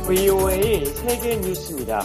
VOA 세계 뉴스입니다.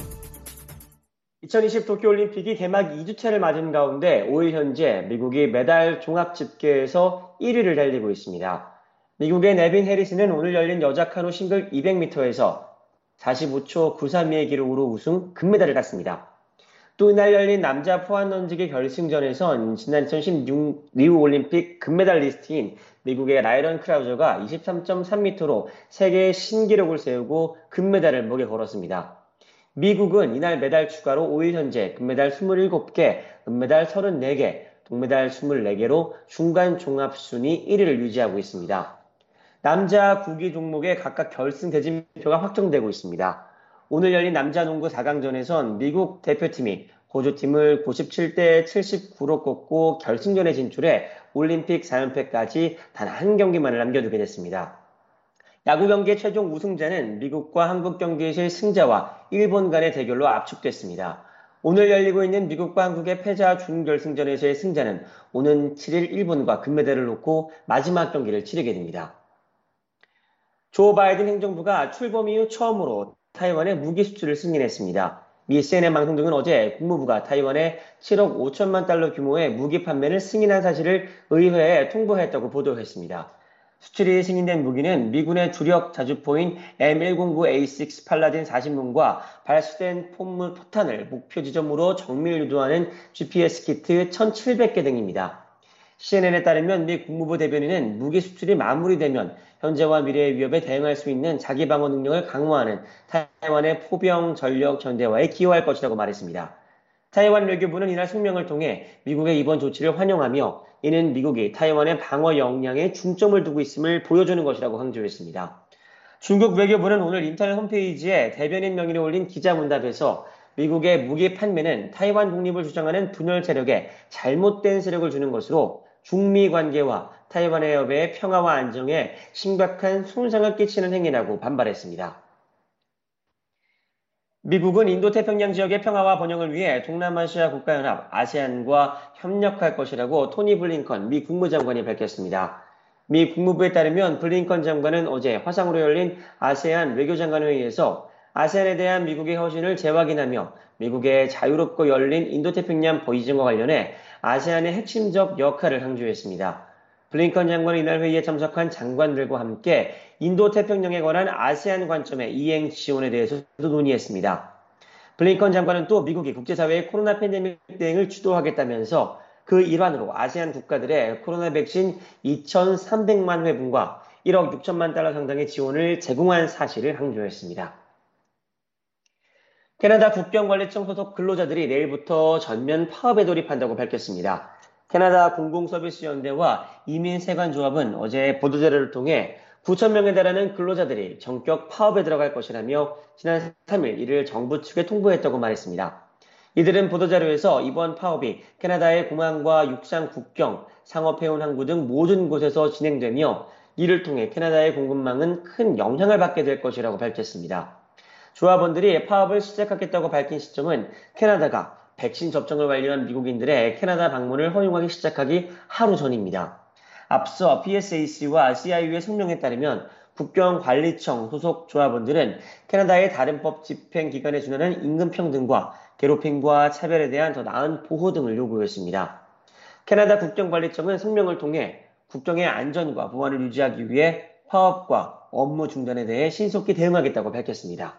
2020 도쿄올림픽이 개막 2주차를 맞은 가운데 5일 현재 미국이 메달 종합 집계에서 1위를 달리고 있습니다. 미국의 네빈 해리스는 오늘 열린 여자 카누 싱글 200m에서 45초 93의 기록으로 우승 금메달을 땄습니다. 또 이날 열린 남자 포환 던지기 결승전에선 지난 2016 리우 올림픽 금메달리스트인 미국의 라이런 크라우저가 23.3m로 세계 신기록을 세우고 금메달을 목에 걸었습니다. 미국은 이날 메달 추가로 5일 현재 금메달 27개, 은메달 34개, 동메달 24개로 중간 종합 순위 1위를 유지하고 있습니다. 남자 구기 종목의 각각 결승 대진표가 확정되고 있습니다. 오늘 열린 남자 농구 4강전에선 미국 대표팀이 호주팀을 97대 79로 꺾고 결승전에 진출해 올림픽 4연패까지 단 한 경기만을 남겨두게 됐습니다. 야구 경기의 최종 우승자는 미국과 한국 경기에서의 승자와 일본 간의 대결로 압축됐습니다. 오늘 열리고 있는 미국과 한국의 패자 준결승전에서의 승자는 오는 7일 일본과 금메달을 놓고 마지막 경기를 치르게 됩니다. 조 바이든 행정부가 출범 이후 처음으로 타이완의 무기 수출을 승인했습니다. 미 CNN 방송 등은 어제 국무부가 타이완에 7억 5천만 달러 규모의 무기 판매를 승인한 사실을 의회에 통보했다고 보도했습니다. 수출이 승인된 무기는 미군의 주력 자주포인 M109A6 팔라딘 40문과 발수된 포탄을 목표 지점으로 정밀 유도하는 GPS 키트 1,700개 등입니다. CNN에 따르면 미 국무부 대변인은 무기 수출이 마무리되면 현재와 미래의 위협에 대응할 수 있는 자기 방어 능력을 강화하는 타이완의 포병 전력 전대화에 기여할 것이라고 말했습니다. 타이완 외교부는 이날 성명을 통해 미국의 이번 조치를 환영하며 이는 미국이 타이완의 방어 역량에 중점을 두고 있음을 보여주는 것이라고 강조했습니다. 중국 외교부는 오늘 인터넷 홈페이지에 대변인 명의를 올린 기자문답에서 미국의 무기 판매는 타이완 독립을 주장하는 분열 세력에 잘못된 세력을 주는 것으로 중미 관계와 타이완 해협의 평화와 안정에 심각한 손상을 끼치는 행위라고 반발했습니다. 미국은 인도태평양 지역의 평화와 번영을 위해 동남아시아 국가연합 아세안과 협력할 것이라고 토니 블링컨 미 국무장관이 밝혔습니다. 미 국무부에 따르면 블링컨 장관은 어제 화상으로 열린 아세안 외교장관 회의에서 아세안에 대한 미국의 허신을 재확인하며 미국의 자유롭고 열린 인도태평양 보이징과 관련해 아세안의 핵심적 역할을 강조했습니다. 블링컨 장관은 이날 회의에 참석한 장관들과 함께 인도태평양에 관한 아세안 관점의 이행 지원에 대해서도 논의했습니다. 블링컨 장관은 또 미국이 국제사회의 코로나 팬데믹 대응을 주도하겠다면서 그 일환으로 아세안 국가들의 코로나 백신 2,300만 회분과 1억 6천만 달러 상당의 지원을 제공한 사실을 강조했습니다. 캐나다 국경관리청 소속 근로자들이 내일부터 전면 파업에 돌입한다고 밝혔습니다. 캐나다 공공서비스연대와 이민세관조합은 어제 보도자료를 통해 9,000명에 달하는 근로자들이 전격 파업에 들어갈 것이라며 지난 3일 이를 정부 측에 통보했다고 말했습니다. 이들은 보도자료에서 이번 파업이 캐나다의 공항과 육상 국경, 상업해운 항구 등 모든 곳에서 진행되며 이를 통해 캐나다의 공급망은 큰 영향을 받게 될 것이라고 밝혔습니다. 조합원들이 파업을 시작하겠다고 밝힌 시점은 캐나다가 백신 접종을 완료한 미국인들의 캐나다 방문을 허용하기 시작하기 하루 전입니다. 앞서 PSAC와 CIU의 성명에 따르면 국경관리청 소속 조합원들은 캐나다의 다른 법 집행기관에 준하는 임금평등과 괴롭힘과 차별에 대한 더 나은 보호 등을 요구했습니다. 캐나다 국경관리청은 성명을 통해 국경의 안전과 보안을 유지하기 위해 파업과 업무 중단에 대해 신속히 대응하겠다고 밝혔습니다.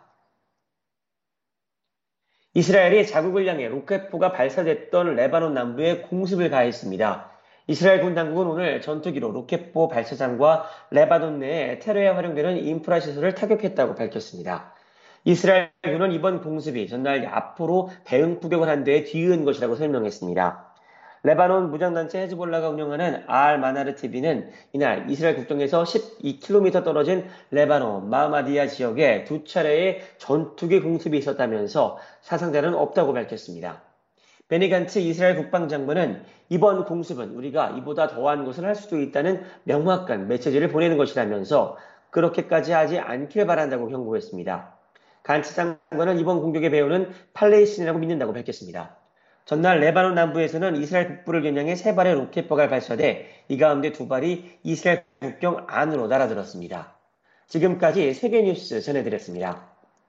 이스라엘이 자국을 향해 로켓포가 발사됐던 레바논 남부에 공습을 가했습니다. 이스라엘 군 당국은 오늘 전투기로 로켓포 발사장과 레바논 내에 테러에 활용되는 인프라 시설을 타격했다고 밝혔습니다. 이스라엘 군은 이번 공습이 전날 야포로 대응 구경을 한 데에 뒤이은 것이라고 설명했습니다. 레바논 무장단체 헤즈볼라가 운영하는 알-마나르 TV는 이날 이스라엘 국경에서 12km 떨어진 레바논 마흐마디야 지역에 두 차례의 전투기 공습이 있었다면서 사상자는 없다고 밝혔습니다. 베니 간츠 이스라엘 국방장관은 이번 공습은 우리가 이보다 더한 것을 할 수도 있다는 명확한 메시지를 보내는 것이라면서 그렇게까지 하지 않길 바란다고 경고했습니다. 간츠 장관은 이번 공격의 배후는 팔레스틴이라고 믿는다고 밝혔습니다. 전날 레바논 남부에서는 이스라엘 북부를 겨냥해 3발의 로켓포가 발사돼 이 가운데 2발이 이스라엘 국경 안으로 날아들었습니다. 지금까지 세계뉴스 전해드렸습니다.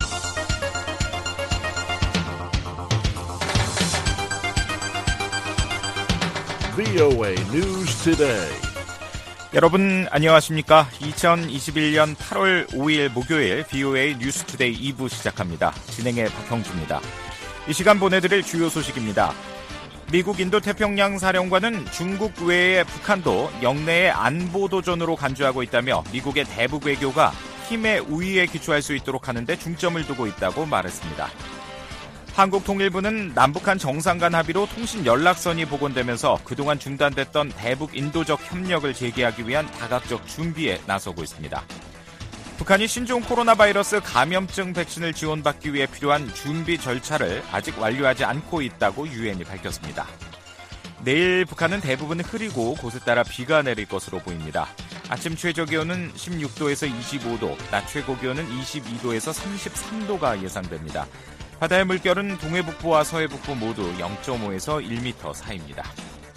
VOA News Today. 여러분 안녕하십니까? 2021년 8월 5일 목요일 VOA 뉴스 투데이 2부 시작합니다. 진행의 박형주입니다. 이 시간 보내드릴 주요 소식입니다. 미국 인도태평양 사령관은 중국 외의 북한도 영내의 안보도전으로 간주하고 있다며 미국의 대북 외교가 힘의 우위에 기초할 수 있도록 하는 데 중점을 두고 있다고 말했습니다. 한국통일부는 남북한 정상 간 합의로 통신 연락선이 복원되면서 그동안 중단됐던 대북 인도적 협력을 재개하기 위한 다각적 준비에 나서고 있습니다. 북한이 신종 코로나 바이러스 감염증 백신을 지원받기 위해 필요한 준비 절차를 아직 완료하지 않고 있다고 유엔이 밝혔습니다. 내일 북한은 대부분 흐리고 곳에 따라 비가 내릴 것으로 보입니다. 아침 최저기온은 16도에서 25도, 낮 최고기온은 22도에서 33도가 예상됩니다. 바다의 물결은 동해북부와 서해북부 모두 0.5에서 1m 사이입니다.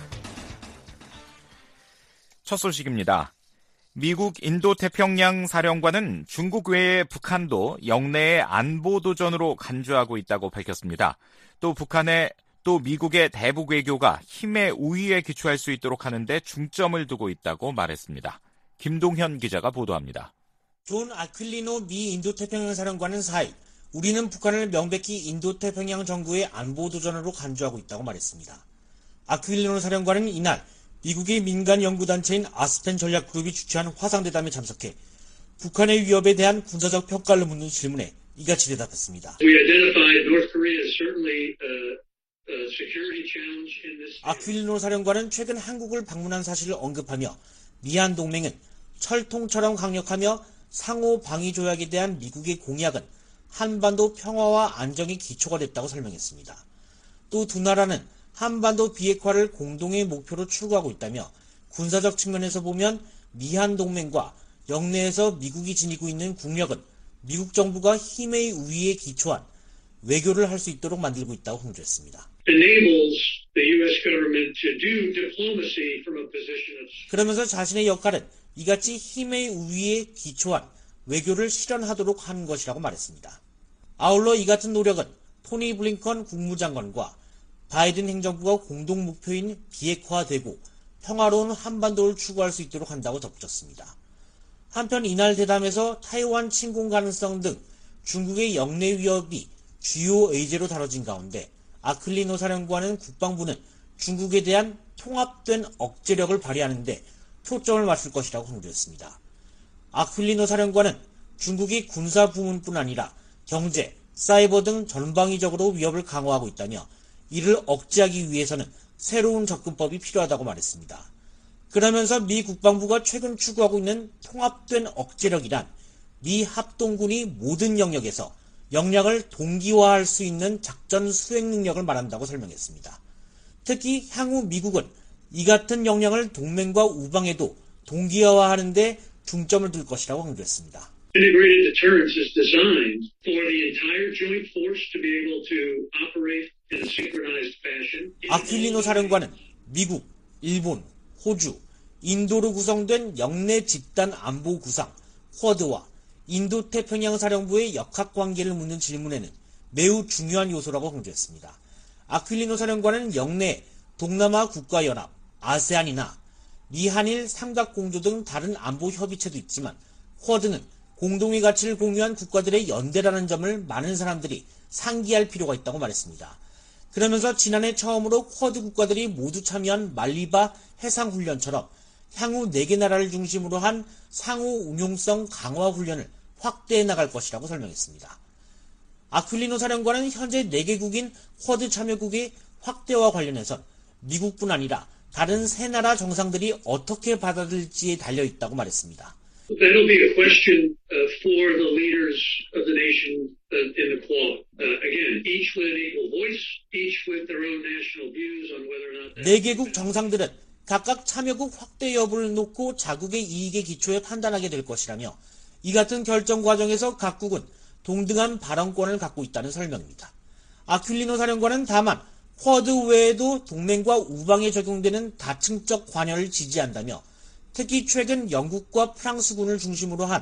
첫 소식입니다. 미국 인도태평양 사령관은 중국 외의 북한도 영내의 안보도전으로 간주하고 있다고 밝혔습니다. 또 미국의 대북 외교가 힘의 우위에 기초할 수 있도록 하는 데 중점을 두고 있다고 말했습니다. 김동현 기자가 보도합니다. 존 아퀼리노 미 인도태평양 사령관은 4일 우리는 북한을 명백히 인도태평양 정부의 안보도전으로 간주하고 있다고 말했습니다. 아퀼리노 사령관은 이날 미국의 민간 연구단체인 아스펜 전략그룹이 주최한 화상대담에 참석해 북한의 위협에 대한 군사적 평가를 묻는 질문에 이같이 대답했습니다. 아퀼리노 사령관은 최근 한국을 방문한 사실을 언급하며 미한 동맹은 철통처럼 강력하며 상호 방위 조약에 대한 미국의 공약은 한반도 평화와 안정이 기초가 됐다고 설명했습니다. 또 두 나라는 한반도 비핵화를 공동의 목표로 추구하고 있다며 군사적 측면에서 보면 미한 동맹과 영내에서 미국이 지니고 있는 국력은 미국 정부가 힘의 우위에 기초한 외교를 할 수 있도록 만들고 있다고 강조했습니다. 그러면서 자신의 역할은 이같이 힘의 우위에 기초한 외교를 실현하도록 한 것이라고 말했습니다. 아울러 이 같은 노력은 토니 블링컨 국무장관과 바이든 행정부가 공동 목표인 비핵화되고 평화로운 한반도를 추구할 수 있도록 한다고 덧붙였습니다. 한편 이날 대담에서 타이완 침공 가능성 등 중국의 영내 위협이 주요 의제로 다뤄진 가운데 아퀼리노 사령관은 국방부는 중국에 대한 통합된 억제력을 발휘하는 데 초점을 맞출 것이라고 강조했습니다. 아퀼리노 사령관은 중국이 군사 부문뿐 아니라 경제, 사이버 등 전방위적으로 위협을 강화하고 있다며 이를 억제하기 위해서는 새로운 접근법이 필요하다고 말했습니다. 그러면서 미 국방부가 최근 추구하고 있는 통합된 억제력이란 미 합동군이 모든 영역에서 역량을 동기화할 수 있는 작전 수행 능력을 말한다고 설명했습니다. 특히 향후 미국은 이 같은 역량을 동맹과 우방에도 동기화하는 데 중점을 둘 것이라고 강조했습니다. Integrated deterrence is designed for the entire joint force to be able to operate in a synchronized fashion. 아퀼리노 사령관은 미국, 일본, 호주, 인도로 구성된 영내 집단 안보 구상, 쿼드와 인도태평양 사령부의 역학관계를 묻는 질문에는 매우 중요한 요소라고 강조했습니다. 아퀼리노 사령관은 영내 동남아 국가연합, 아세안이나 미한일 삼각공조 등 다른 안보 협의체도 있지만 쿼드는 공동의 가치를 공유한 국가들의 연대라는 점을 많은 사람들이 상기할 필요가 있다고 말했습니다. 그러면서 지난해 처음으로 쿼드 국가들이 모두 참여한 말리바 해상훈련처럼 향후 4개 나라를 중심으로 한 상호 운용성 강화 훈련을 확대해 나갈 것이라고 설명했습니다. 아퀼리노 사령관은 현재 4개국인 쿼드 참여국의 확대와 관련해선 미국뿐 아니라 다른 3나라 정상들이 어떻게 받아들일지에 달려있다고 말했습니다. That'll be a question for the leaders of the nation in the Quad. Again, each with an equal voice, each with their own national views on whether or not that. 4개국 정상들은 각각 참여국 확대 여부를 놓고 자국의 이익에 기초해 판단하게 될 것이라며 이 같은 결정 과정에서 각국은 동등한 발언권을 갖고 있다는 설명입니다. 아퀼리노 사령관은 다만 쿼드 외에도 동맹과 우방에 적용되는 다층적 관여를 지지한다며 특히 최근 영국과 프랑스군을 중심으로 한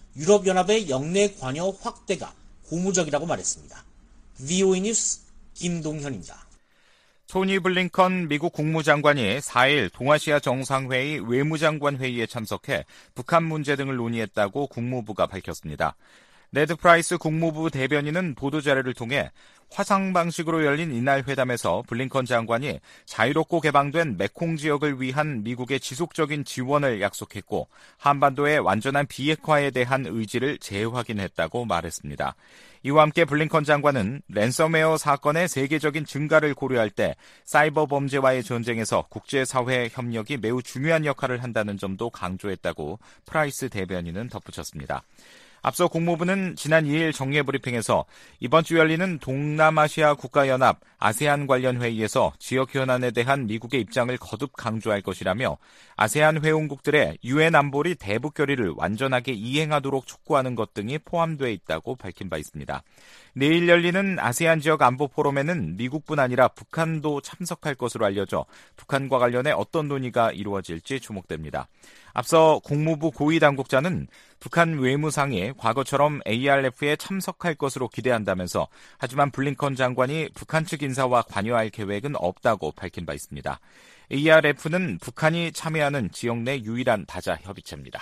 유럽연합의 영내 관여 확대가 고무적이라고 말했습니다. VOA 뉴스 김동현입니다. 토니 블링컨 미국 국무장관이 4일 동아시아 정상회의 외무장관 회의에 참석해 북한 문제 등을 논의했다고 국무부가 밝혔습니다. 네드 프라이스 국무부 대변인은 보도자료를 통해 화상 방식으로 열린 이날 회담에서 블링컨 장관이 자유롭고 개방된 메콩 지역을 위한 미국의 지속적인 지원을 약속했고 한반도의 완전한 비핵화에 대한 의지를 재확인했다고 말했습니다. 이와 함께 블링컨 장관은 랜섬웨어 사건의 세계적인 증가를 고려할 때 사이버 범죄와의 전쟁에서 국제사회 협력이 매우 중요한 역할을 한다는 점도 강조했다고 프라이스 대변인은 덧붙였습니다. 앞서 국무부는 지난 2일 정례브리핑에서 이번 주 열리는 동남아시아 국가연합 아세안 관련 회의에서 지역 현안에 대한 미국의 입장을 거듭 강조할 것이라며 아세안 회원국들의 유엔 안보리 대북 결의를 완전하게 이행하도록 촉구하는 것 등이 포함되어 있다고 밝힌 바 있습니다. 내일 열리는 아세안 지역 안보 포럼에는 미국뿐 아니라 북한도 참석할 것으로 알려져 북한과 관련해 어떤 논의가 이루어질지 주목됩니다. 앞서 국무부 고위 당국자는 북한 외무상이 과거처럼 ARF에 참석할 것으로 기대한다면서 하지만 블링컨 장관이 북한 측 인사와 관여할 계획은 없다고 밝힌 바 있습니다. ARF는 북한이 참여하는 지역 내 유일한 다자 협의체입니다.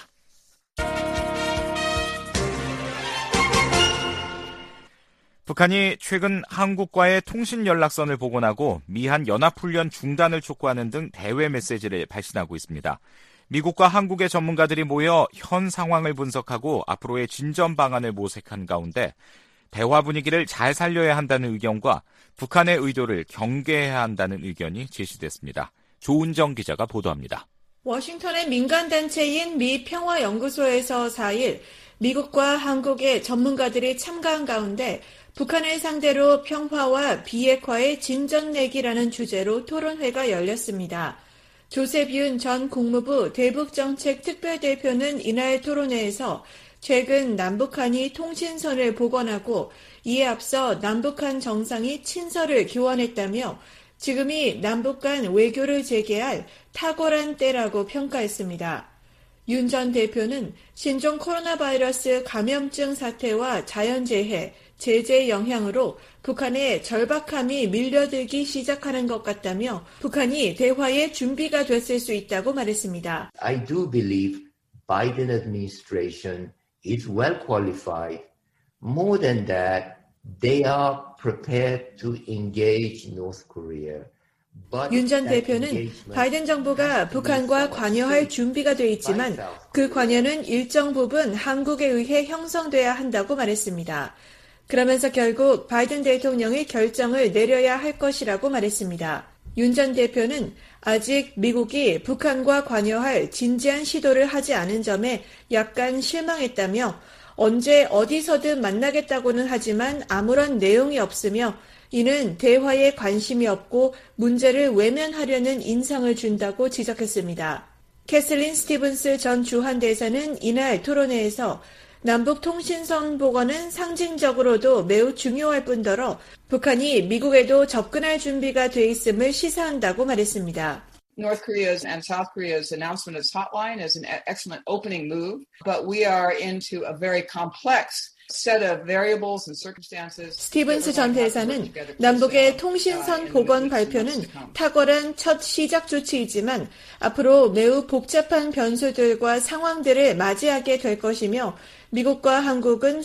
북한이 최근 한국과의 통신 연락선을 복원하고 미한 연합훈련 중단을 촉구하는 등 대외 메시지를 발신하고 있습니다. 미국과 한국의 전문가들이 모여 현 상황을 분석하고 앞으로의 진전 방안을 모색한 가운데 대화 분위기를 잘 살려야 한다는 의견과 북한의 의도를 경계해야 한다는 의견이 제시됐습니다. 조은정 기자가 보도합니다. 워싱턴의 민간단체인 미 평화연구소에서 4일 미국과 한국의 전문가들이 참가한 가운데 북한을 상대로 평화와 비핵화의 진전 내기라는 주제로 토론회가 열렸습니다. 조셉 윤 전 국무부 대북정책 특별대표는 이날 토론회에서 최근 남북한이 통신선을 복원하고 이에 앞서 남북한 정상이 친서를 교환했다며 지금이 남북 간 외교를 재개할 탁월한 때라고 평가했습니다. 윤 전 대표는 신종 코로나 바이러스 감염증 사태와 자연재해, 제재 영향으로 북한의 절박함이 밀려들기 시작하는 것 같다며 북한이 대화의 준비가 됐을 수 있다고 말했습니다. I do believe Biden administration is well qualified. More than that, they are prepared to engage North Korea. 윤 전 대표는 바이든 정부가 북한과 관여할 준비가 돼 있지만 그 관여는 일정 부분 한국에 의해 형성돼야 한다고 말했습니다. 그러면서 결국 바이든 대통령이 결정을 내려야 할 것이라고 말했습니다. 윤 전 대표는 아직 미국이 북한과 관여할 진지한 시도를 하지 않은 점에 약간 실망했다며 언제 어디서든 만나겠다고는 하지만 아무런 내용이 없으며 이는 대화에 관심이 없고 문제를 외면하려는 인상을 준다고 지적했습니다. 캐슬린 스티븐스 전 주한대사는 이날 토론회에서 남북 통신선 복원은 상징적으로도 매우 중요할 뿐더러 북한이 미국에도 접근할 준비가 돼 있음을 시사한다고 말했습니다. North Korea's and South Korea's announcement of this hotline is an excellent opening move, but we are into a very complex set of variables and circumstances. 스티븐스 전 대사는 남북의 통신선 복원 발표는 탁월한 첫 시작 조치이지만 앞으로 매우 복잡한 변수들과 상황들을 맞이하게 될 것이며 미국과 한국은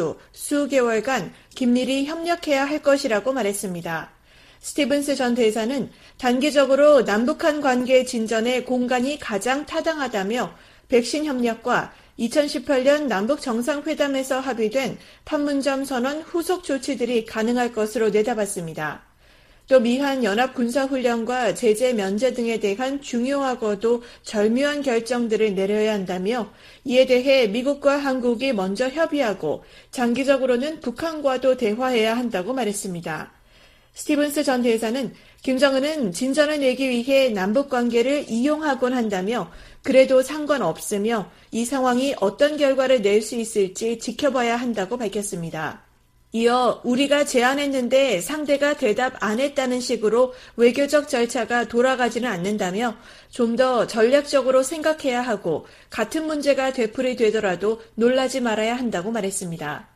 수개월간 긴밀히 협력해야 할 것이라고 말했습니다. 스티븐스 전 대사는 단기적으로 남북한 관계 진전에 공간이 가장 타당하다며 백신 협력과 2018년 남북 정상회담에서 합의된 판문점 선언 후속 조치들이 가능할 것으로 내다봤습니다. 또 미한 연합 군사훈련과 제재 면제 등에 대한 중요하고도 절묘한 결정들을 내려야 한다며 이에 대해 미국과 한국이 먼저 협의하고 장기적으로는 북한과도 대화해야 한다고 말했습니다. 스티븐스 전 대사는 김정은은 진전을 내기 위해 남북관계를 이용하곤 한다며 그래도 상관없으며 이 상황이 어떤 결과를 낼 수 있을지 지켜봐야 한다고 밝혔습니다. 이어 우리가 제안했는데 상대가 대답 안 했다는 식으로 외교적 절차가 돌아가지는 않는다며 좀 더 전략적으로 생각해야 하고 같은 문제가 되풀이되더라도 놀라지 말아야 한다고 말했습니다.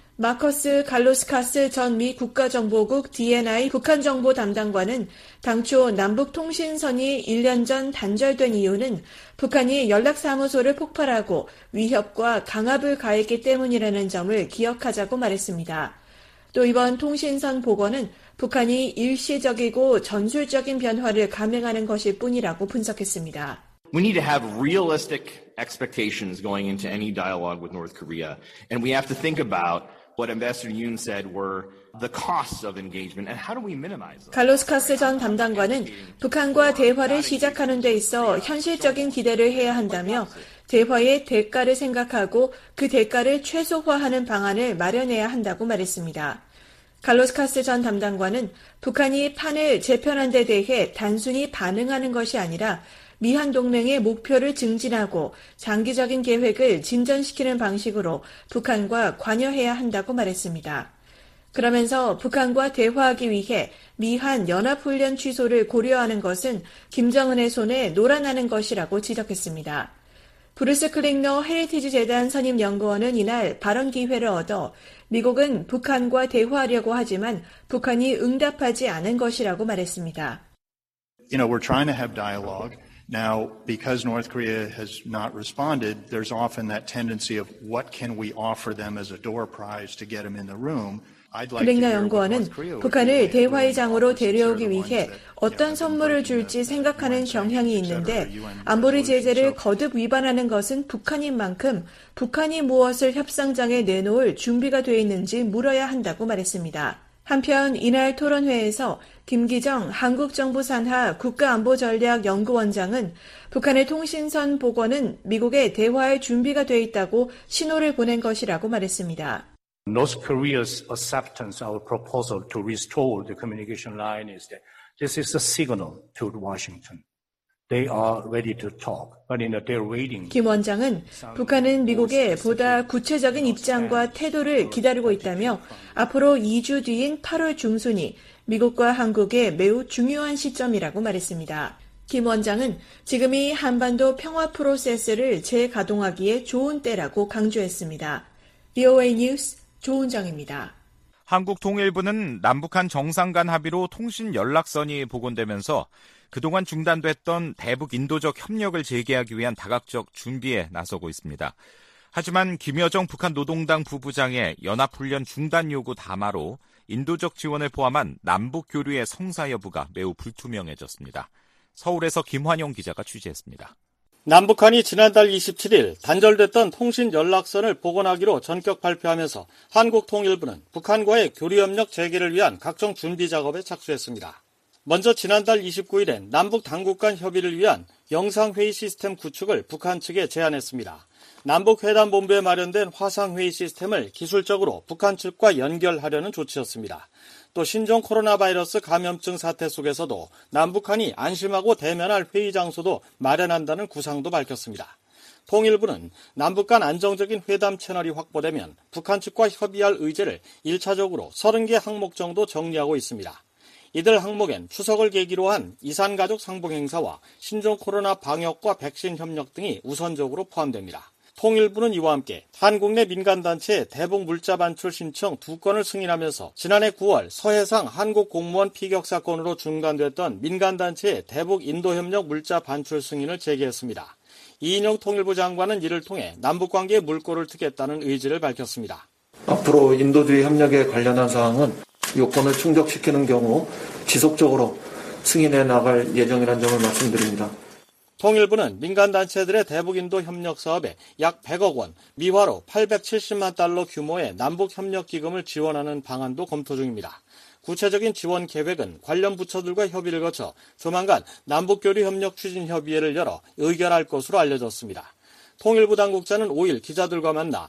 마커스 갈로스카스 전 미 국가정보국 DNI 북한정보 담당관은 당초 남북통신선이 1년 전 단절된 이유는 북한이 연락사무소를 폭발하고 위협과 강압을 가했기 때문이라는 점을 기억하자고 말했습니다. 또 이번 통신선 복원은 북한이 일시적이고 전술적인 변화를 감행하는 것일 뿐이라고 분석했습니다. We need to have realistic expectations going into any dialogue with North Korea, and we have to think about what Ambassador Yoon said were the costs of engagement and how do we minimize them. 갈로스카스 전 담당관은 북한과 대화를 시작하는 데 있어 현실적인 기대를 해야 한다며 대화의 대가를 생각하고 그 대가를 최소화하는 방안을 마련해야 한다고 말했습니다. 갈로스카스 전 담당관은 북한이 판을 재편한 데 대해 단순히 반응하는 것이 아니라 미한 동맹의 목표를 증진하고 장기적인 계획을 진전시키는 방식으로 북한과 관여해야 한다고 말했습니다. 그러면서 북한과 대화하기 위해 미한 연합훈련 취소를 고려하는 것은 김정은의 손에 놀아나는 것이라고 지적했습니다. 브루스 클링너 헤리티지 재단 선임 연구원은 이날 발언 기회를 얻어 미국은 북한과 대화하려고 하지만 북한이 응답하지 않은 것이라고 말했습니다. We're trying to have dialogue. Now, because North Korea has not responded, there's often that tendency of what can we offer them as a door prize to get them in the room. 클링너 연구원은 북한을 대화의 장으로 데려오기 위해 어떤 선물을 줄지 생각하는 경향이 있는데 안보리 제재를 거듭 위반하는 것은 북한인 만큼 북한이 무엇을 협상장에 내놓을 준비가 돼 있는지 물어야 한다고 말했습니다. 한편 이날 토론회에서 김기정 한국정부 산하 국가안보전략연구원장은 북한의 통신선 복원은 미국의 대화의 준비가 돼 있다고 신호를 보낸 것이라고 말했습니다. North Korea's acceptance of our proposal to restore the communication line is that this is a signal to Washington. They are ready to talk, but they're waiting. 김 원장은 북한은 미국의 보다 구체적인 입장과 태도를 기다리고 있다며 앞으로 2주 뒤인 8월 중순이 미국과 한국의 매우 중요한 시점이라고 말했습니다. 김 원장은 지금이 한반도 평화 프로세스를 재가동하기에 좋은 때라고 강조했습니다. VOA 뉴스 조은정입니다. 한국통일부는 남북한 정상 간 합의로 통신 연락선이 복원되면서 그동안 중단됐던 대북 인도적 협력을 재개하기 위한 다각적 준비에 나서고 있습니다. 하지만 김여정 북한 노동당 부부장의 연합훈련 중단 요구 담화로 인도적 지원을 포함한 남북 교류의 성사 여부가 매우 불투명해졌습니다. 서울에서 김환용 기자가 취재했습니다. 남북한이 지난달 27일 단절됐던 통신 연락선을 복원하기로 전격 발표하면서 한국통일부는 북한과의 교류협력 재개를 위한 각종 준비 작업에 착수했습니다. 먼저 지난달 29일엔 남북 당국 간 협의를 위한 영상회의 시스템 구축을 북한 측에 제안했습니다. 남북회담본부에 마련된 화상회의 시스템을 기술적으로 북한 측과 연결하려는 조치였습니다. 또 신종 코로나 바이러스 감염증 사태 속에서도 남북한이 안심하고 대면할 회의 장소도 마련한다는 구상도 밝혔습니다. 통일부는 남북 간 안정적인 회담 채널이 확보되면 북한 측과 협의할 의제를 1차적으로 30개 항목 정도 정리하고 있습니다. 이들 항목엔 추석을 계기로 한 이산가족 상봉 행사와 신종 코로나 방역과 백신 협력 등이 우선적으로 포함됩니다. 통일부는 이와 함께 한국 내 민간단체의 대북 물자 반출 신청 2건을 승인하면서 지난해 9월 서해상 한국 공무원 피격 사건으로 중단됐던 민간단체의 대북 인도협력 물자 반출 승인을 재개했습니다. 이인영 통일부 장관은 이를 통해 남북관계에 물꼬를 트겠다는 의지를 밝혔습니다. 앞으로 인도주의 협력에 관련한 사항은 요건을 충족시키는 경우 지속적으로 승인해 나갈 예정이라는 점을 말씀드립니다. 통일부는 민간단체들의 대북인도 협력 사업에 약 100억 원, 미화로 870만 달러 규모의 남북협력기금을 지원하는 방안도 검토 중입니다. 구체적인 지원 계획은 관련 부처들과 협의를 거쳐 조만간 남북교류협력 추진협의회를 열어 의결할 것으로 알려졌습니다. 통일부 당국자는 5일 기자들과 만나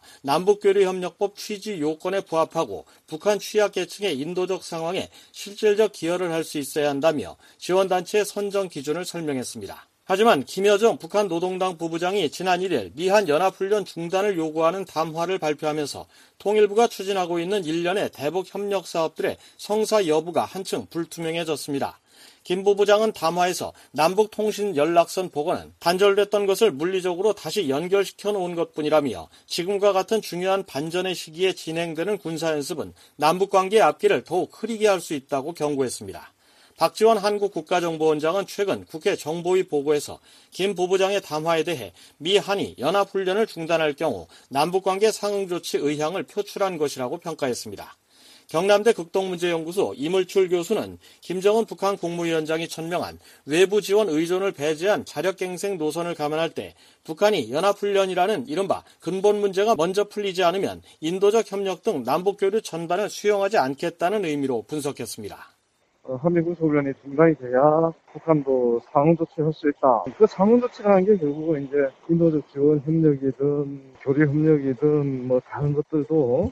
남북교류협력법 취지 요건에 부합하고 북한 취약계층의 인도적 상황에 실질적 기여를 할 수 있어야 한다며 지원단체의 선정 기준을 설명했습니다. 하지만 김여정 북한 노동당 부부장이 지난 1일 미한 연합훈련 중단을 요구하는 담화를 발표하면서 통일부가 추진하고 있는 일련의 대북 협력 사업들의 성사 여부가 한층 불투명해졌습니다. 김 부부장은 담화에서 남북통신연락선 복원은 단절됐던 것을 물리적으로 다시 연결시켜 놓은 것뿐이라며 지금과 같은 중요한 반전의 시기에 진행되는 군사연습은 남북관계의 앞길을 더욱 흐리게 할 수 있다고 경고했습니다. 박지원 한국국가정보원장은 최근 국회 정보위 보고에서 김 부부장의 담화에 대해 미 한이 연합훈련을 중단할 경우 남북관계 상응조치 의향을 표출한 것이라고 평가했습니다. 경남대 극동문제연구소 이물출 교수는 김정은 북한 국무위원장이 천명한 외부 지원 의존을 배제한 자력갱생 노선을 감안할 때 북한이 연합훈련이라는 이른바 근본 문제가 먼저 풀리지 않으면 인도적 협력 등 남북교류 전반을 수용하지 않겠다는 의미로 분석했습니다. 한미군사훈련이 중단이 돼야 북한도 상응조치할 수 있다. 그 상응조치라는 게 결국은 이제 인도적 지원 협력이든 교류 협력이든 뭐 다른 것들도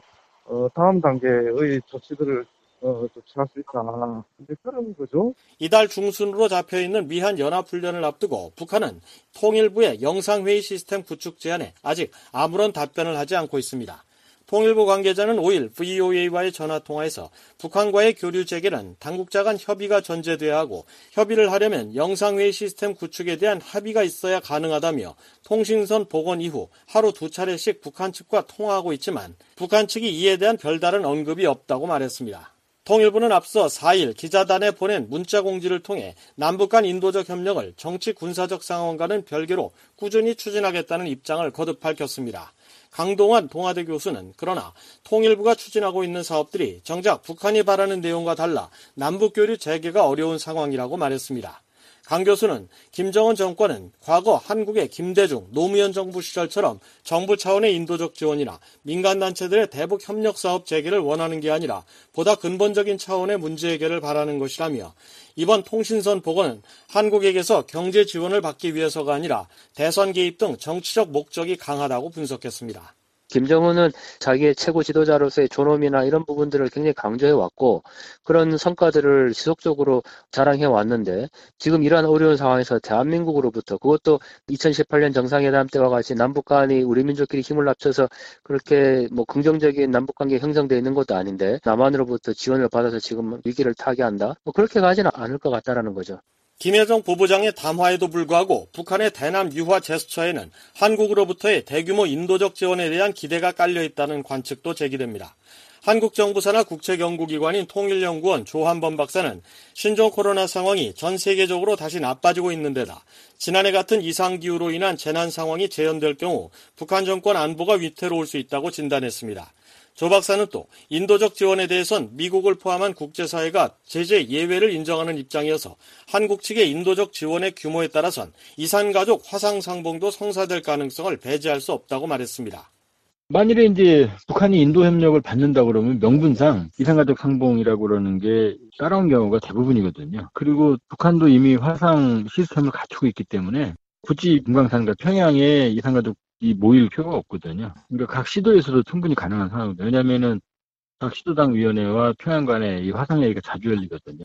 다음 단계의 조치들을 조치할 수 있다. 이제 그런 거죠. 이달 중순으로 잡혀있는 미한 연합훈련을 앞두고 북한은 통일부의 영상회의 시스템 구축 제안에 아직 아무런 답변을 하지 않고 있습니다. 통일부 관계자는 5일 VOA와의 전화통화에서 북한과의 교류 재개는 당국자 간 협의가 전제돼야 하고 협의를 하려면 영상회의 시스템 구축에 대한 합의가 있어야 가능하다며 통신선 복원 이후 하루 2차례씩 북한 측과 통화하고 있지만 북한 측이 이에 대한 별다른 언급이 없다고 말했습니다. 통일부는 앞서 4일 기자단에 보낸 문자 공지를 통해 남북 간 인도적 협력을 정치 군사적 상황과는 별개로 꾸준히 추진하겠다는 입장을 거듭 밝혔습니다. 강동원 동아대 교수는 그러나 통일부가 추진하고 있는 사업들이 정작 북한이 바라는 내용과 달라 남북교류 재개가 어려운 상황이라고 말했습니다. 강 교수는 김정은 정권은 과거 한국의 김대중, 노무현 정부 시절처럼 정부 차원의 인도적 지원이나 민간단체들의 대북 협력 사업 재개를 원하는 게 아니라 보다 근본적인 차원의 문제 해결을 바라는 것이라며 이번 통신선 복원은 한국에게서 경제 지원을 받기 위해서가 아니라 대선 개입 등 정치적 목적이 강하다고 분석했습니다. 김정은은 자기의 최고 지도자로서의 존엄이나 이런 부분들을 굉장히 강조해왔고 그런 성과들을 지속적으로 자랑해 왔는데 지금 이러한 어려운 상황에서 대한민국으로부터 그것도 2018년 정상회담 때와 같이 남북 간이 우리 민족끼리 힘을 합쳐서 그렇게 뭐 긍정적인 남북관계 형성되어 있는 것도 아닌데 남한으로부터 지원을 받아서 지금 위기를 타개한다? 뭐 그렇게 가지는 않을 것 같다라는 거죠. 김여정 부부장의 담화에도 불구하고 북한의 대남 유화 제스처에는 한국으로부터의 대규모 인도적 지원에 대한 기대가 깔려있다는 관측도 제기됩니다. 한국 정부 산하 국책연구기관인 통일연구원 조한범 박사는 신종 코로나 상황이 전 세계적으로 다시 나빠지고 있는 데다 지난해 같은 이상기후로 인한 재난 상황이 재현될 경우 북한 정권 안보가 위태로울 수 있다고 진단했습니다. 조 박사는 또 인도적 지원에 대해선 미국을 포함한 국제사회가 제재 예외를 인정하는 입장이어서 한국 측의 인도적 지원의 규모에 따라선 이산가족 화상상봉도 성사될 가능성을 배제할 수 없다고 말했습니다. 만일에 이제 북한이 인도 협력을 받는다 그러면 명분상 이산가족 상봉이라고 그러는 게 따라온 경우가 대부분이거든요. 그리고 북한도 이미 화상 시스템을 갖추고 있기 때문에 굳이 금강산과 평양에 이산가족 이 모일 필요가 없거든요. 그러니까 각 시도에서도 충분히 가능한 상황이거든요. 왜냐하면은 각 시도당 위원회와 평양 간에 이 화상 회의가 자주 열리거든요.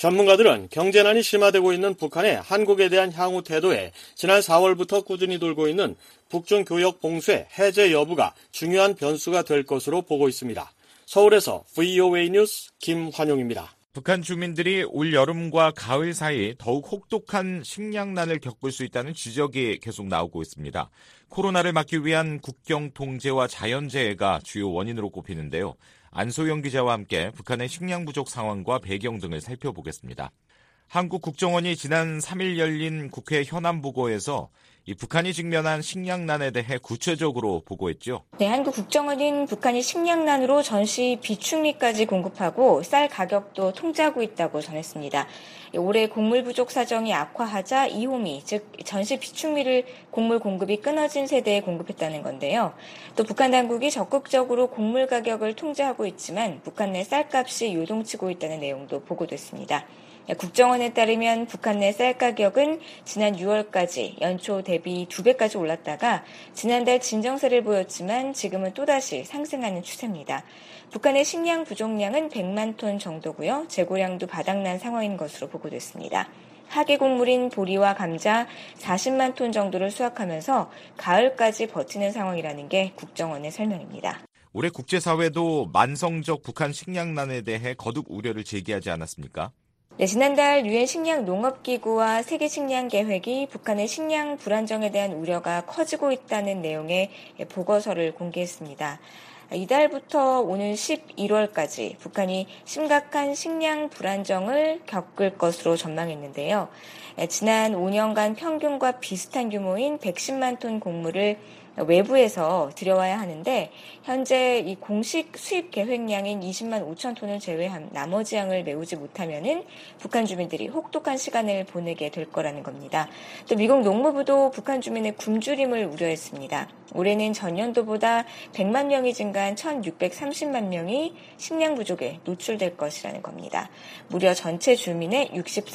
전문가들은 경제난이 심화되고 있는 북한의 한국에 대한 향후 태도에 지난 4월부터 꾸준히 돌고 있는 북중 교역 봉쇄 해제 여부가 중요한 변수가 될 것으로 보고 있습니다. 서울에서 VOA 뉴스 김환용입니다. 북한 주민들이 올 여름과 가을 사이 더욱 혹독한 식량난을 겪을 수 있다는 지적이 계속 나오고 있습니다. 코로나를 막기 위한 국경 통제와 자연재해가 주요 원인으로 꼽히는데요. 안소영 기자와 함께 북한의 식량 부족 상황과 배경 등을 살펴보겠습니다. 한국 국정원이 지난 3일 열린 국회 현안보고에서 이 북한이 직면한 식량난에 대해 구체적으로 보고했죠. 네, 한국 국정원은 북한이 식량난으로 전시 비축미까지 공급하고 쌀 가격도 통제하고 있다고 전했습니다. 올해 곡물 부족 사정이 악화하자 이호미, 즉 전시 비축미를 곡물 공급이 끊어진 세대에 공급했다는 건데요. 또 북한 당국이 적극적으로 곡물 가격을 통제하고 있지만 북한 내 쌀값이 요동치고 있다는 내용도 보고됐습니다. 국정원에 따르면 북한 내 쌀 가격은 지난 6월까지 연초 대비 2배까지 올랐다가 지난달 진정세를 보였지만 지금은 또다시 상승하는 추세입니다. 북한의 식량 부족량은 100만 톤 정도고요. 재고량도 바닥난 상황인 것으로 보고됐습니다. 하계곡물인 보리와 감자 40만 톤 정도를 수확하면서 가을까지 버티는 상황이라는 게 국정원의 설명입니다. 올해 국제사회도 만성적 북한 식량난에 대해 거듭 우려를 제기하지 않았습니까? 네, 지난달 유엔 식량농업기구와 세계식량계획이 북한의 식량 불안정에 대한 우려가 커지고 있다는 내용의 보고서를 공개했습니다. 이달부터 오는 11월까지 북한이 심각한 식량 불안정을 겪을 것으로 전망했는데요. 지난 5년간 평균과 비슷한 규모인 110만 톤 곡물을 외부에서 들여와야 하는데 현재 이 공식 수입 계획량인 20만 5천 톤을 제외한 나머지 양을 메우지 못하면은 북한 주민들이 혹독한 시간을 보내게 될 거라는 겁니다. 또 미국 농무부도 북한 주민의 굶주림을 우려했습니다. 올해는 전년도보다 100만 명이 증가한 1,630만 명이 식량 부족에 노출될 것이라는 겁니다. 무려 전체 주민의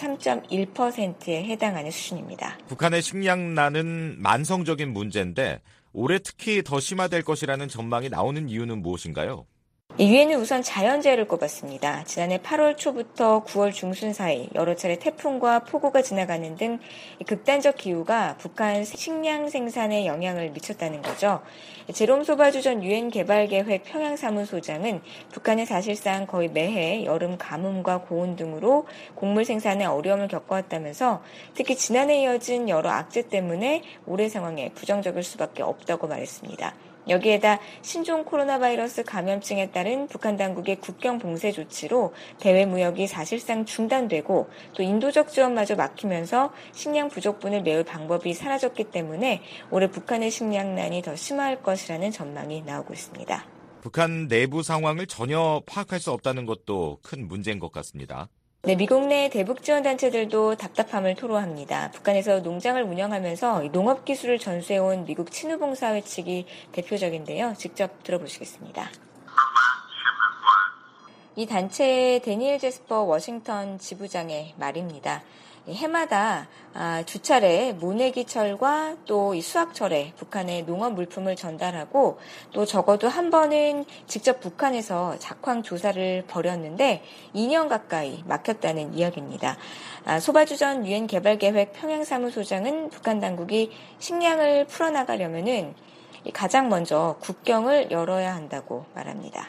63.1%에 해당하는 수준입니다. 북한의 식량난은 만성적인 문제인데 올해 특히 더 심화될 것이라는 전망이 나오는 이유는 무엇인가요? 유엔은 우선 자연재해를 꼽았습니다. 지난해 8월 초부터 9월 중순 사이 여러 차례 태풍과 폭우가 지나가는 등 극단적 기후가 북한 식량 생산에 영향을 미쳤다는 거죠. 제롬 소바주 전 유엔 개발계획 평양사무소장은 북한은 사실상 거의 매해 여름 가뭄과 고온 등으로 곡물 생산에 어려움을 겪어왔다면서 특히 지난해 이어진 여러 악재 때문에 올해 상황에 부정적일 수밖에 없다고 말했습니다. 여기에다 신종 코로나 바이러스 감염증에 따른 북한 당국의 국경 봉쇄 조치로 대외 무역이 사실상 중단되고 또 인도적 지원마저 막히면서 식량 부족분을 메울 방법이 사라졌기 때문에 올해 북한의 식량난이 더 심화할 것이라는 전망이 나오고 있습니다. 북한 내부 상황을 전혀 파악할 수 없다는 것도 큰 문제인 것 같습니다. 네, 미국 내 대북 지원 단체들도 답답함을 토로합니다. 북한에서 농장을 운영하면서 농업 기술을 전수해온 미국 친우봉사회 측이 대표적인데요. 직접 들어보시겠습니다. 이 단체의 데니엘 제스퍼 워싱턴 지부장의 말입니다. 해마다 두 차례 모내기철과 또 이 수확철에 북한에 농업 물품을 전달하고 또 적어도 한 번은 직접 북한에서 작황 조사를 벌였는데 2년 가까이 막혔다는 이야기입니다. 소바주 전 유엔 개발계획 평양사무소장은 북한 당국이 식량을 풀어나가려면은 가장 먼저 국경을 열어야 한다고 말합니다.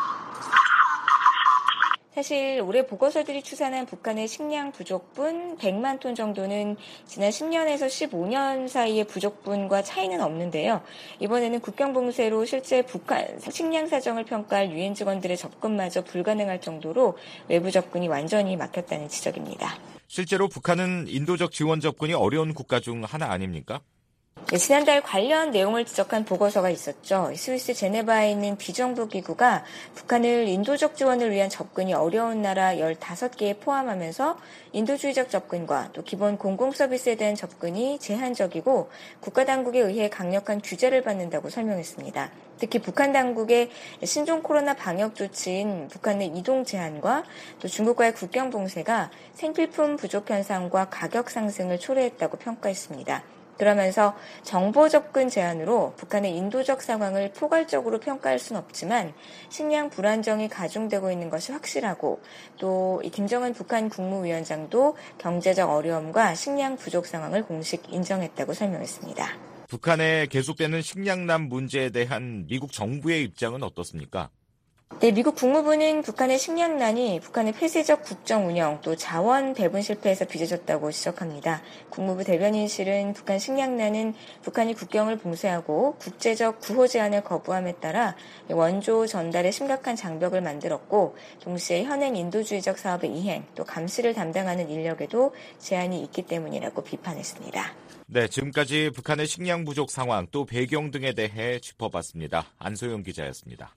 사실 올해 보고서들이 추산한 북한의 식량 부족분 100만 톤 정도는 지난 10년에서 15년 사이의 부족분과 차이는 없는데요. 이번에는 국경 봉쇄로 실제 북한 식량 사정을 평가할 유엔 직원들의 접근마저 불가능할 정도로 외부 접근이 완전히 막혔다는 지적입니다. 실제로 북한은 인도적 지원 접근이 어려운 국가 중 하나 아닙니까? 네, 지난달 관련 내용을 지적한 보고서가 있었죠. 스위스 제네바에 있는 비정부 기구가 북한을 인도적 지원을 위한 접근이 어려운 나라 15개에 포함하면서 인도주의적 접근과 또 기본 공공서비스에 대한 접근이 제한적이고 국가 당국에 의해 강력한 규제를 받는다고 설명했습니다. 특히 북한 당국의 신종 코로나 방역 조치인 북한 내 이동 제한과 또 중국과의 국경 봉쇄가 생필품 부족 현상과 가격 상승을 초래했다고 평가했습니다. 그러면서 정보 접근 제한으로 북한의 인도적 상황을 포괄적으로 평가할 수는 없지만 식량 불안정이 가중되고 있는 것이 확실하고 또 김정은 북한 국무위원장도 경제적 어려움과 식량 부족 상황을 공식 인정했다고 설명했습니다. 북한의 계속되는 식량난 문제에 대한 미국 정부의 입장은 어떻습니까? 네, 미국 국무부는 북한의 식량난이 북한의 폐쇄적 국정 운영 또 자원 배분 실패에서 빚어졌다고 지적합니다. 국무부 대변인실은 북한 식량난은 북한이 국경을 봉쇄하고 국제적 구호 제한을 거부함에 따라 원조 전달에 심각한 장벽을 만들었고 동시에 현행 인도주의적 사업의 이행 또 감시를 담당하는 인력에도 제한이 있기 때문이라고 비판했습니다. 네, 지금까지 북한의 식량 부족 상황 또 배경 등에 대해 짚어봤습니다. 안소영 기자였습니다.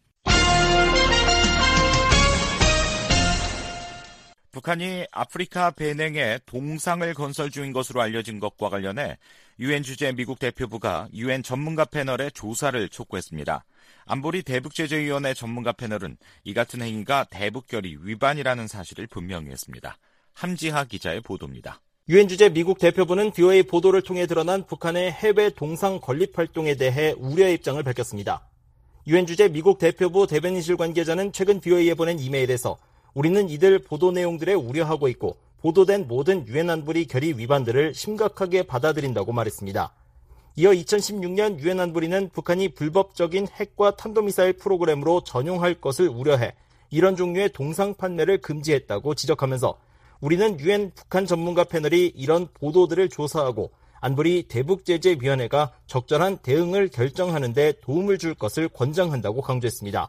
북한이 아프리카 베냉에 동상을 건설 중인 것으로 알려진 것과 관련해 유엔 주재 미국 대표부가 유엔 전문가 패널에 조사를 촉구했습니다. 안보리 대북제재위원회 전문가 패널은 이 같은 행위가 대북결의 위반이라는 사실을 분명히 했습니다. 함지하 기자의 보도입니다. 유엔 주재 미국 대표부는 VOA 보도를 통해 드러난 북한의 해외 동상 건립 활동에 대해 우려의 입장을 밝혔습니다. 유엔 주재 미국 대표부 대변인실 관계자는 최근 VOA에 보낸 이메일에서 우리는 이들 보도 내용들에 우려하고 있고 보도된 모든 유엔 안보리 결의 위반들을 심각하게 받아들인다고 말했습니다. 이어 2016년 유엔 안보리는 북한이 불법적인 핵과 탄도미사일 프로그램으로 전용할 것을 우려해 이런 종류의 동상 판매를 금지했다고 지적하면서 우리는 유엔 북한 전문가 패널이 이런 보도들을 조사하고 안보리 대북제재위원회가 적절한 대응을 결정하는 데 도움을 줄 것을 권장한다고 강조했습니다.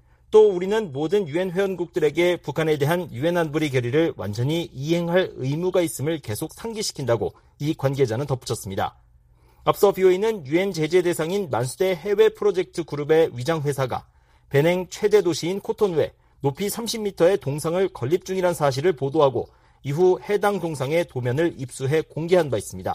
또 우리는 모든 유엔 회원국들에게 북한에 대한 유엔 안보리 결의를 완전히 이행할 의무가 있음을 계속 상기시킨다고 이 관계자는 덧붙였습니다. 앞서 BOA는 유엔 제재 대상인 만수대 해외 프로젝트 그룹의 위장회사가 베냉 최대 도시인 코토누에 높이 30m의 동상을 건립 중이라는 사실을 보도하고 이후 해당 동상의 도면을 입수해 공개한 바 있습니다.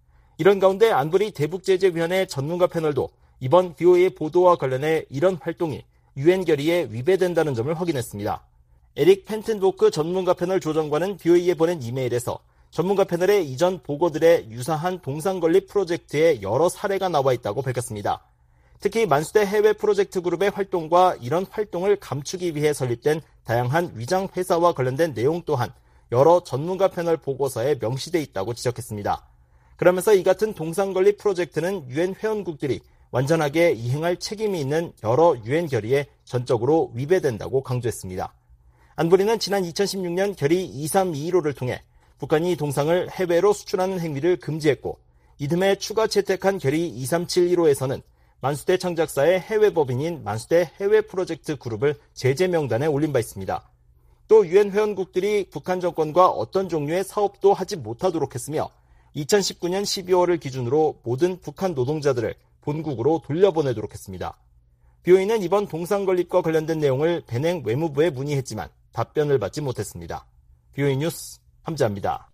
이런 가운데 안보리 대북제재위원회 전문가 패널도 이번 BOA 보도와 관련해 이런 활동이 유엔 결의에 위배된다는 점을 확인했습니다. 에릭 펜튼보크 전문가 패널 조정관은 BOA에 보낸 이메일에서 전문가 패널의 이전 보고들의 유사한 동상 건립 프로젝트에 여러 사례가 나와 있다고 밝혔습니다. 특히 만수대 해외 프로젝트 그룹의 활동과 이런 활동을 감추기 위해 설립된 다양한 위장 회사와 관련된 내용 또한 여러 전문가 패널 보고서에 명시돼 있다고 지적했습니다. 그러면서 이 같은 동상 건립 프로젝트는 유엔 회원국들이 완전하게 이행할 책임이 있는 여러 유엔 결의에 전적으로 위배된다고 강조했습니다. 안보리는 지난 2016년 결의 2321호를 통해 북한이 동상을 해외로 수출하는 행위를 금지했고 이듬해 추가 채택한 결의 2371호에서는 만수대 창작사의 해외 법인인 만수대 해외 프로젝트 그룹을 제재 명단에 올린 바 있습니다. 또 유엔 회원국들이 북한 정권과 어떤 종류의 사업도 하지 못하도록 했으며 2019년 12월을 기준으로 모든 북한 노동자들을 본국으로 돌려보내도록 했습니다. BOA는 이번 동상 건립과 관련된 내용을 베냉 외무부에 문의했지만 답변을 받지 못했습니다. BOA 뉴스 함재합니다.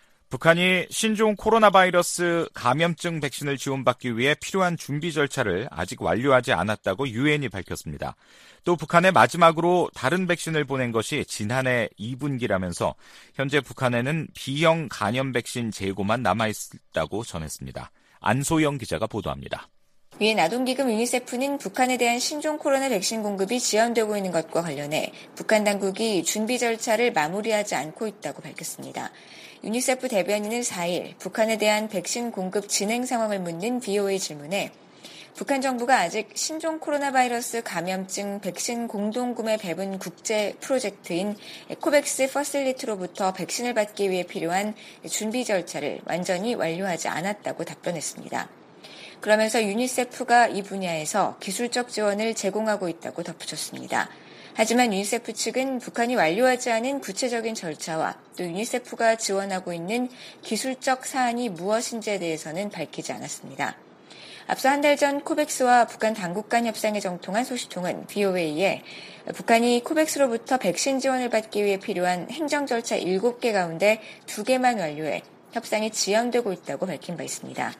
북한이 신종 코로나 바이러스 감염증 백신을 지원받기 위해 필요한 준비 절차를 아직 완료하지 않았다고 유엔이 밝혔습니다. 또 북한에 마지막으로 다른 백신을 보낸 것이 지난해 2분기라면서 현재 북한에는 B형 간염 백신 재고만 남아있다고 전했습니다. 안소영 기자가 보도합니다. 유엔 아동기금 유니세프는 북한에 대한 신종 코로나 백신 공급이 지연되고 있는 것과 관련해 북한 당국이 준비 절차를 마무리하지 않고 있다고 밝혔습니다. 유니세프 대변인은 4일 북한에 대한 백신 공급 진행 상황을 묻는 BOA 질문에 북한 정부가 아직 신종 코로나 바이러스 감염증 백신 공동구매 배분 국제 프로젝트인 코백스 퍼실리티로부터 백신을 받기 위해 필요한 준비 절차를 완전히 완료하지 않았다고 답변했습니다. 그러면서 유니세프가 이 분야에서 기술적 지원을 제공하고 있다고 덧붙였습니다. 하지만 유니세프 측은 북한이 완료하지 않은 구체적인 절차와 또 유니세프가 지원하고 있는 기술적 사안이 무엇인지에 대해서는 밝히지 않았습니다. 앞서 한 달 전 코백스와 북한 당국 간 협상에 정통한 소식통은 BOA에 북한이 코백스로부터 백신 지원을 받기 위해 필요한 행정 절차 7개 가운데 2개만 완료해 협상이 지연되고 있다고 밝힌 바 있습니다.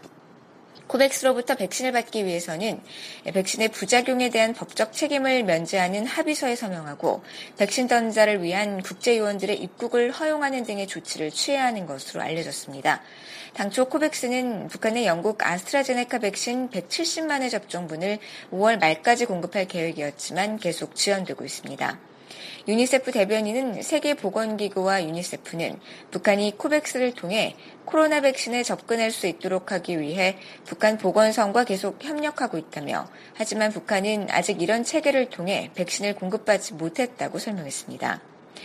코백스로부터 백신을 받기 위해서는 백신의 부작용에 대한 법적 책임을 면제하는 합의서에 서명하고 백신 전자를 위한 국제요원들의 입국을 허용하는 등의 조치를 취해야 하는 것으로 알려졌습니다. 당초 코백스는 북한의 영국 아스트라제네카 백신 170만회 접종분을 5월 말까지 공급할 계획이었지만 계속 지연되고 있습니다. 유니세프 대변인은 세계보건기구와 유니세프는 북한이 코백스를 통해 코로나 백신에 접근할 수 있도록 하기 위해 북한 보건성과 계속 협력하고 있다며 하지만 북한은 아직 이런 체계를 통해 백신을 공급받지 못했다고 설명했습니다.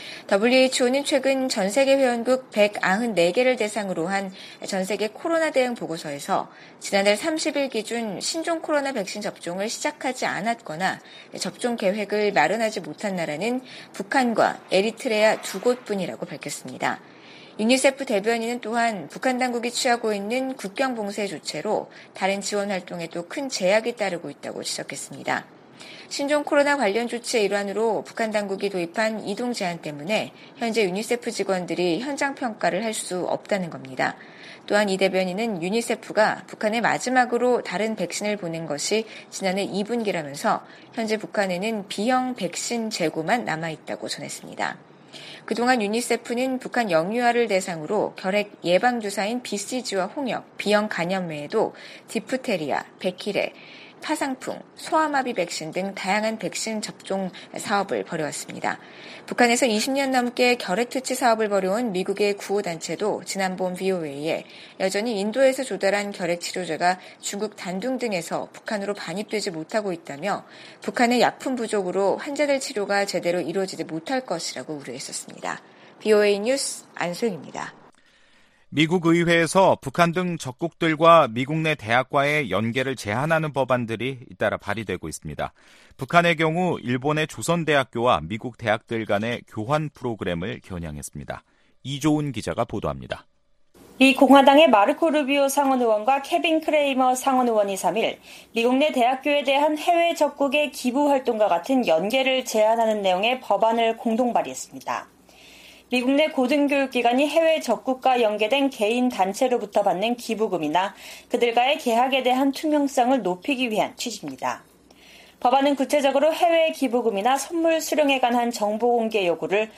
WHO는 최근 전 세계 회원국 194개를 대상으로 한 전 세계 코로나 대응 보고서에서 지난달 30일 기준 신종 코로나 백신 접종을 시작하지 않았거나 접종 계획을 마련하지 못한 나라는 북한과 에리트레아 2곳뿐이라고 밝혔습니다. 유니세프 대변인은 또한 북한 당국이 취하고 있는 국경 봉쇄 조치로 다른 지원 활동에도 큰 제약이 따르고 있다고 지적했습니다. 신종 코로나 관련 조치의 일환으로 북한 당국이 도입한 이동 제한 때문에 현재 유니세프 직원들이 현장 평가를 할 수 없다는 겁니다. 또한 이 대변인은 유니세프가 북한에 마지막으로 다른 백신을 보낸 것이 지난해 2분기라면서 현재 북한에는 B형 백신 재고만 남아있다고 전했습니다. 그동안 유니세프는 북한 영유아를 대상으로 결핵 예방주사인 BCG와 홍역, B형 간염 외에도 디프테리아, 백희래, 파상풍, 소아마비 백신 등 다양한 백신 접종 사업을 벌여왔습니다. 북한에서 20년 넘게 결핵투치 사업을 벌여온 미국의 구호단체도 지난 봄 VOA에 여전히 인도에서 조달한 결핵치료제가 중국 단둥 등에서 북한으로 반입되지 못하고 있다며 북한의 약품 부족으로 환자들 치료가 제대로 이루어지지 못할 것이라고 우려했었습니다. VOA 뉴스 안소영입니다. 미국 의회에서 북한 등 적국들과 미국 내 대학과의 연계를 제한하는 법안들이 잇따라 발의되고 있습니다. 북한의 경우 일본의 조선대학교와 미국 대학들 간의 교환 프로그램을 겨냥했습니다. 이조은 기자가 보도합니다. 미 공화당의 마르코 루비오 상원의원과 케빈 크레이머 상원의원이 3일 미국 내 대학교에 대한 해외 적국의 기부 활동과 같은 연계를 제한하는 내용의 법안을 공동 발의했습니다. 미국 내 고등교육기관이 해외 적국과 연계된 개인 단체로부터 받는 기부금이나 그들과의 계약에 대한 투명성을 높이기 위한 취지입니다. 법안은 구체적으로 해외 기부금이나 선물 수령에 관한 정보 공개 요구를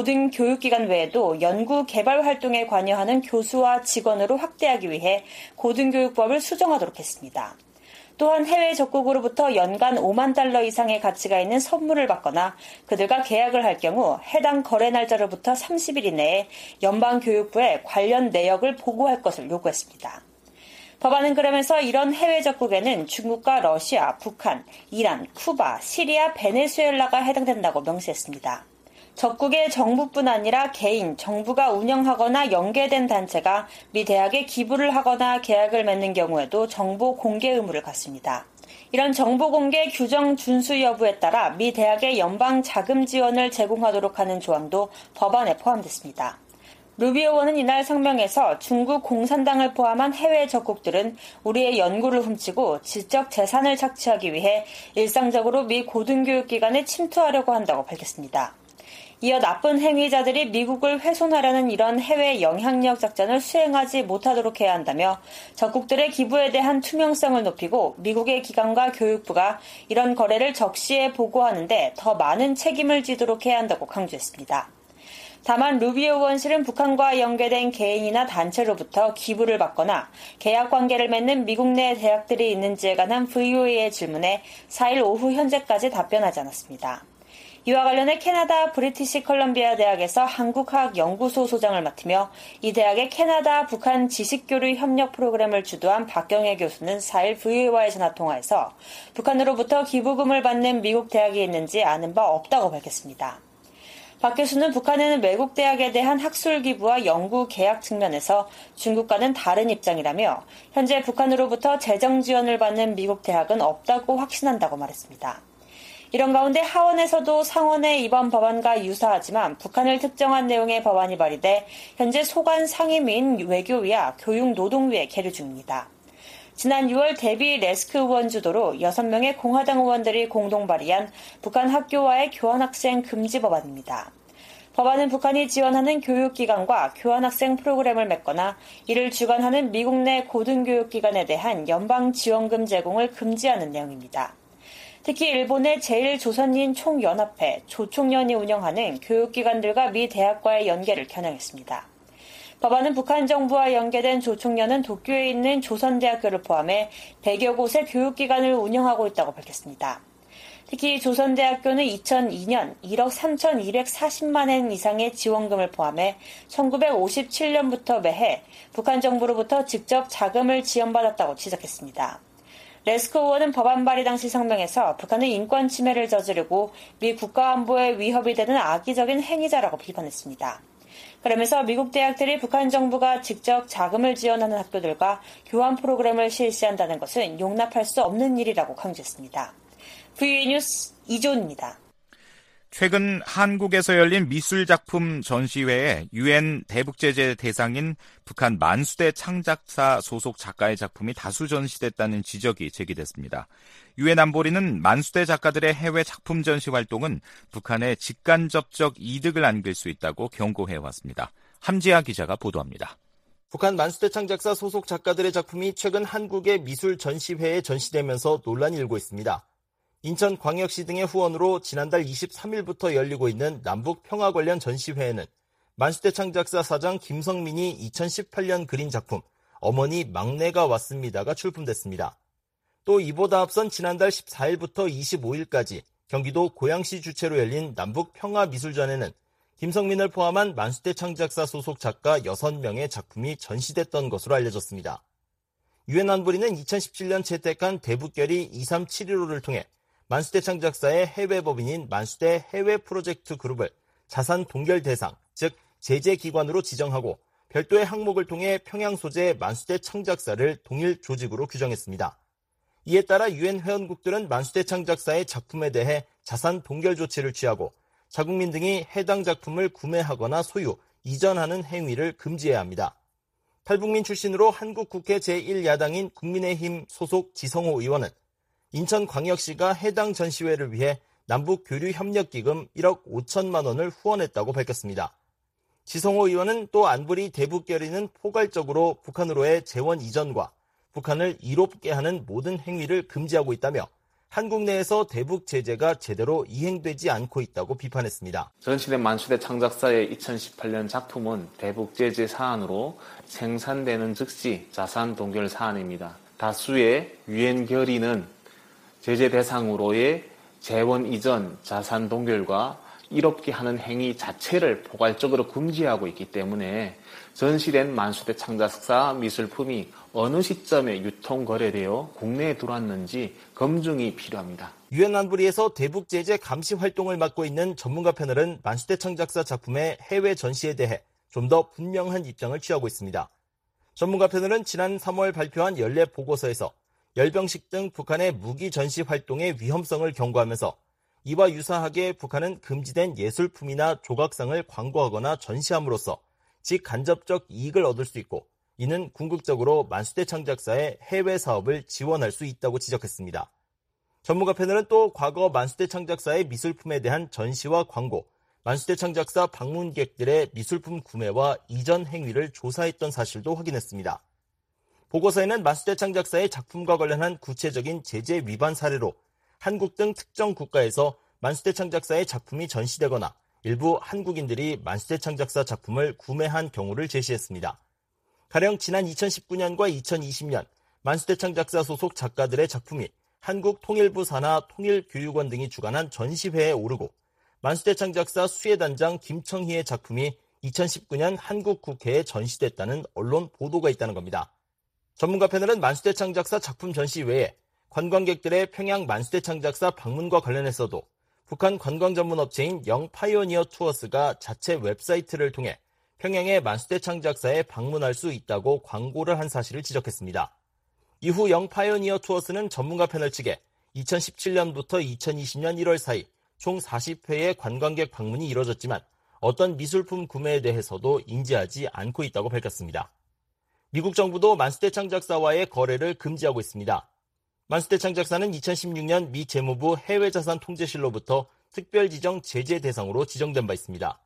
고등교육기관 외에도 연구 개발 활동에 관여하는 교수와 직원으로 확대하기 위해 고등교육법을 수정하도록 했습니다. 또한 해외 적국으로부터 연간 $50,000 이상의 가치가 있는 선물을 받거나 그들과 계약을 할 경우 해당 거래 날짜로부터 30일 이내에 연방교육부에 관련 내역을 보고할 것을 요구했습니다. 법안은 그러면서 이런 해외 적국에는 중국과 러시아, 북한, 이란, 쿠바, 시리아, 베네수엘라가 해당된다고 명시했습니다. 적국의 정부뿐 아니라 개인, 정부가 운영하거나 연계된 단체가 미 대학에 기부를 하거나 계약을 맺는 경우에도 정보 공개 의무를 갖습니다. 이런 정보 공개 규정 준수 여부에 따라 미 대학의 연방 자금 지원을 제공하도록 하는 조항도 법안에 포함됐습니다. 루비오 의원은 이날 성명에서 중국 공산당을 포함한 해외 적국들은 우리의 연구를 훔치고 지적 재산을 착취하기 위해 일상적으로 미 고등교육기관에 침투하려고 한다고 밝혔습니다. 이어 나쁜 행위자들이 미국을 훼손하려는 이런 해외 영향력 작전을 수행하지 못하도록 해야 한다며 적국들의 기부에 대한 투명성을 높이고 미국의 기관과 교육부가 이런 거래를 적시에 보고하는데 더 많은 책임을 지도록 해야 한다고 강조했습니다. 다만 루비오 의원실은 북한과 연계된 개인이나 단체로부터 기부를 받거나 계약 관계를 맺는 미국 내 대학들이 있는지에 관한 VOA의 질문에 4일 오후 현재까지 답변하지 않았습니다. 이와 관련해 캐나다 브리티시 컬럼비아 대학에서 한국학연구소 소장을 맡으며 이 대학의 캐나다 북한 지식교류 협력 프로그램을 주도한 박경혜 교수는 4일 VOA와의 전화통화에서 북한으로부터 기부금을 받는 미국 대학이 있는지 아는 바 없다고 밝혔습니다. 박 교수는 북한에는 외국 대학에 대한 학술 기부와 연구 계약 측면에서 중국과는 다른 입장이라며 현재 북한으로부터 재정 지원을 받는 미국 대학은 없다고 확신한다고 말했습니다. 이런 가운데 하원에서도 상원의 이번 법안과 유사하지만 북한을 특정한 내용의 법안이 발의돼 현재 소관 상임위인 외교위와 교육노동위에 계류 중입니다. 지난 6월 데비 레스크 의원 주도로 6명의 공화당 의원들이 공동 발의한 북한 학교와의 교환학생 금지 법안입니다. 법안은 북한이 지원하는 교육기관과 교환학생 프로그램을 맺거나 이를 주관하는 미국 내 고등교육기관에 대한 연방지원금 제공을 금지하는 내용입니다. 특히 일본의 제1조선인 총연합회, 조총련이 운영하는 교육기관들과 미 대학과의 연계를 겨냥했습니다. 법안은 북한 정부와 연계된 조총련은 도쿄에 있는 조선대학교를 포함해 100여 곳의 교육기관을 운영하고 있다고 밝혔습니다. 특히 조선대학교는 2002년 1억 3,240만 엔 이상의 지원금을 포함해 1957년부터 매해 북한 정부로부터 직접 자금을 지원받았다고 지적했습니다. 레스코 의원은 법안 발의 당시 성명에서 북한은 인권 침해를 저지르고 미 국가안보에 위협이 되는 악의적인 행위자라고 비판했습니다. 그러면서 미국 대학들이 북한 정부가 직접 자금을 지원하는 학교들과 교환 프로그램을 실시한다는 것은 용납할 수 없는 일이라고 강조했습니다. VOA 뉴스 이조은입니다. 최근 한국에서 열린 미술작품 전시회에 UN 대북제재 대상인 북한 만수대 창작사 소속 작가의 작품이 다수 전시됐다는 지적이 제기됐습니다. UN 안보리는 만수대 작가들의 해외 작품 전시 활동은 북한에 직간접적 이득을 안길 수 있다고 경고해왔습니다. 함지아 기자가 보도합니다. 북한 만수대 창작사 소속 작가들의 작품이 최근 한국의 미술 전시회에 전시되면서 논란이 일고 있습니다. 인천광역시 등의 후원으로 지난달 23일부터 열리고 있는 남북 평화 관련 전시회에는 만수대 창작사 사장 김성민이 2018년 그린 작품 어머니 막내가 왔습니다가 출품됐습니다. 또 이보다 앞선 지난달 14일부터 25일까지 경기도 고양시 주최로 열린 남북평화미술전에는 김성민을 포함한 만수대 창작사 소속 작가 6명의 작품이 전시됐던 것으로 알려졌습니다. 유엔 안보리는 2017년 채택한 대북결의 2371호를 통해 만수대 창작사의 해외 법인인 만수대 해외 프로젝트 그룹을 자산 동결 대상, 즉 제재기관으로 지정하고 별도의 항목을 통해 평양 소재 만수대 창작사를 동일 조직으로 규정했습니다. 이에 따라 유엔 회원국들은 만수대 창작사의 작품에 대해 자산 동결 조치를 취하고 자국민 등이 해당 작품을 구매하거나 소유, 이전하는 행위를 금지해야 합니다. 탈북민 출신으로 한국국회 제1야당인 국민의힘 소속 지성호 의원은 인천광역시가 해당 전시회를 위해 남북교류협력기금 1억 5천만 원을 후원했다고 밝혔습니다. 지성호 의원은 또 안보리 대북결의는 포괄적으로 북한으로의 재원 이전과 북한을 이롭게 하는 모든 행위를 금지하고 있다며 한국 내에서 대북 제재가 제대로 이행되지 않고 있다고 비판했습니다. 전시된 만수대 창작사의 2018년 작품은 대북 제재 사안으로 생산되는 즉시 자산 동결 사안입니다. 다수의 유엔 결의는 제재 대상으로의 재원 이전, 자산 동결과 이롭게 하는 행위 자체를 포괄적으로 금지하고 있기 때문에 전시된 만수대 창작사 미술품이 어느 시점에 유통 거래되어 국내에 들어왔는지 검증이 필요합니다. 유엔 안보리에서 대북 제재 감시 활동을 맡고 있는 전문가 패널은 만수대 창작사 작품의 해외 전시에 대해 좀 더 분명한 입장을 취하고 있습니다. 전문가 패널은 지난 3월 발표한 연례 보고서에서 열병식 등 북한의 무기 전시 활동의 위험성을 경고하면서 이와 유사하게 북한은 금지된 예술품이나 조각상을 광고하거나 전시함으로써 직간접적 이익을 얻을 수 있고 이는 궁극적으로 만수대 창작사의 해외 사업을 지원할 수 있다고 지적했습니다. 전문가 패널은 또 과거 만수대 창작사의 미술품에 대한 전시와 광고, 만수대 창작사 방문객들의 미술품 구매와 이전 행위를 조사했던 사실도 확인했습니다. 보고서에는 만수대 창작사의 작품과 관련한 구체적인 제재 위반 사례로 한국 등 특정 국가에서 만수대 창작사의 작품이 전시되거나 일부 한국인들이 만수대 창작사 작품을 구매한 경우를 제시했습니다. 가령 지난 2019년과 2020년 만수대 창작사 소속 작가들의 작품이 한국 통일부 산하 통일교육원 등이 주관한 전시회에 오르고 만수대 창작사 수혜단장 김청희의 작품이 2019년 한국 국회에 전시됐다는 언론 보도가 있다는 겁니다. 전문가 패널은 만수대 창작사 작품 전시 외에 관광객들의 평양 만수대 창작사 방문과 관련해서도 북한 관광 전문 업체인 영파이오니어 투어스가 자체 웹사이트를 통해 평양의 만수대 창작사에 방문할 수 있다고 광고를 한 사실을 지적했습니다. 이후 영파이오니어 투어스는 전문가 패널 측에 2017년부터 2020년 1월 사이 총 40회의 관광객 방문이 이뤄졌지만 어떤 미술품 구매에 대해서도 인지하지 않고 있다고 밝혔습니다. 미국 정부도 만수대 창작사와의 거래를 금지하고 있습니다. 만수대 창작사는 2016년 미 재무부 해외자산 통제실로부터 특별지정 제재 대상으로 지정된 바 있습니다.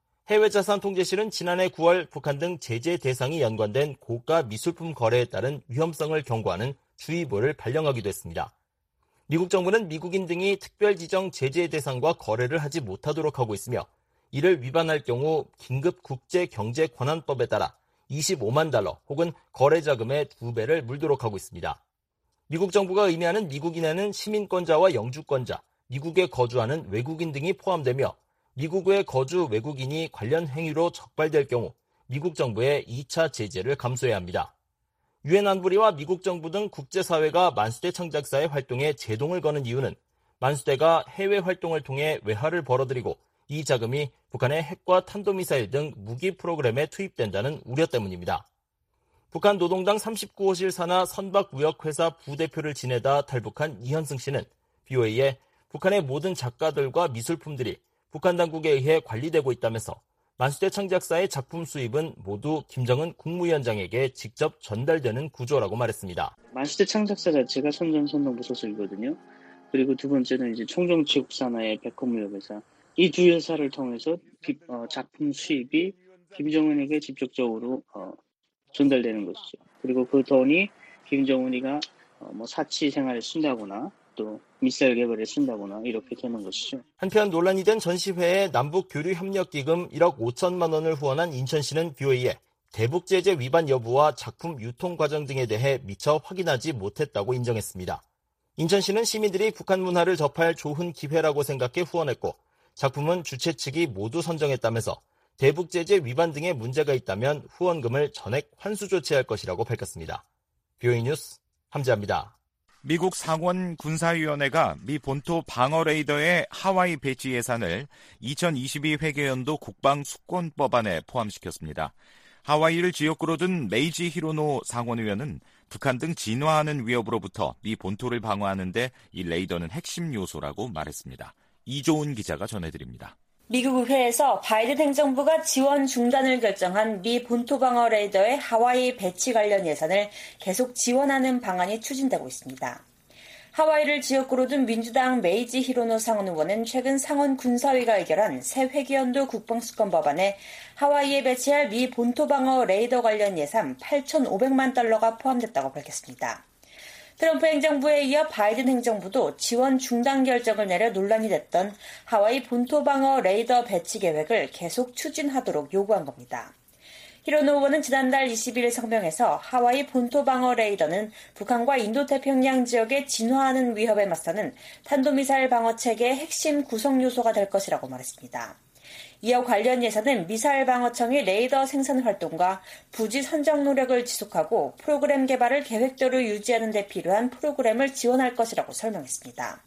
해외자산 통제실은 지난해 9월 북한 등 제재 대상이 연관된 고가 미술품 거래에 따른 위험성을 경고하는 주의보를 발령하기도 했습니다. 미국 정부는 미국인 등이 특별지정 제재 대상과 거래를 하지 못하도록 하고 있으며 이를 위반할 경우 긴급 국제경제권한법에 따라 25만 달러 혹은 거래자금의 2배를 물도록 하고 있습니다. 미국 정부가 의미하는 미국인에는 시민권자와 영주권자, 미국에 거주하는 외국인 등이 포함되며 미국에 거주 외국인이 관련 행위로 적발될 경우 미국 정부의 2차 제재를 감수해야 합니다. 유엔 안보리와 미국 정부 등 국제사회가 만수대 창작사의 활동에 제동을 거는 이유는 만수대가 해외 활동을 통해 외화를 벌어들이고 이 자금이 북한의 핵과 탄도미사일 등 무기 프로그램에 투입된다는 우려 때문입니다. 북한 노동당 39호실 산하 선박무역회사 부대표를 지내다 탈북한 이현승 씨는 BOA에 북한의 모든 작가들과 미술품들이 북한 당국에 의해 관리되고 있다면서 만수대 창작사의 작품 수입은 모두 김정은 국무위원장에게 직접 전달되는 구조라고 말했습니다. 만수대 창작사 자체가 선전선동부 소속이거든요. 그리고 두 번째는 이제 총정치국산하의 백호무역회사. 이 두 회사를 통해서 작품 수입이 김정은에게 직접적으로 전달되는 것이죠. 그리고 그 돈이 김정은이가 사치 생활에 쓴다거나 또 미사일 개발에 쓴다거나 이렇게 되는 것이죠. 한편 논란이 된 전시회에 남북교류협력기금 1억 5천만 원을 후원한 인천시는 BOA에 대북 제재 위반 여부와 작품 유통 과정 등에 대해 미처 확인하지 못했다고 인정했습니다. 인천시는 시민들이 북한 문화를 접할 좋은 기회라고 생각해 후원했고 작품은 주최 측이 모두 선정했다면서 대북 제재 위반 등의 문제가 있다면 후원금을 전액 환수 조치할 것이라고 밝혔습니다. BOA 뉴스 함지아입니다. 미국 상원 군사위원회가 미 본토 방어 레이더의 하와이 배치 예산을 2022 회계연도 국방 수권법안에 포함시켰습니다. 하와이를 지역구로 둔 메이지 히로노 상원의원은 북한 등 진화하는 위협으로부터 미 본토를 방어하는 데 이 레이더는 핵심 요소라고 말했습니다. 이조은 기자가 전해드립니다. 미국 의회에서 바이든 행정부가 지원 중단을 결정한 미 본토 방어 레이더의 하와이 배치 관련 예산을 계속 지원하는 방안이 추진되고 있습니다. 하와이를 지역구로 둔 민주당 메이지 히로노 상원 의원은 최근 상원 군사위가 의결한 새 회계연도 국방수권 법안에 하와이에 배치할 미 본토 방어 레이더 관련 예산 8,500만 달러가 포함됐다고 밝혔습니다. 트럼프 행정부에 이어 바이든 행정부도 지원 중단 결정을 내려 논란이 됐던 하와이 본토 방어 레이더 배치 계획을 계속 추진하도록 요구한 겁니다. 히로노 의원은 지난달 20일 성명에서 하와이 본토 방어 레이더는 북한과 인도태평양 지역의 진화하는 위협에 맞서는 탄도미사일 방어 체계의 핵심 구성 요소가 될 것이라고 말했습니다. 이어 관련 예산은 미사일 방어청이 레이더 생산 활동과 부지 선정 노력을 지속하고 프로그램 개발을 계획대로 유지하는 데 필요한 프로그램을 지원할 것이라고 설명했습니다.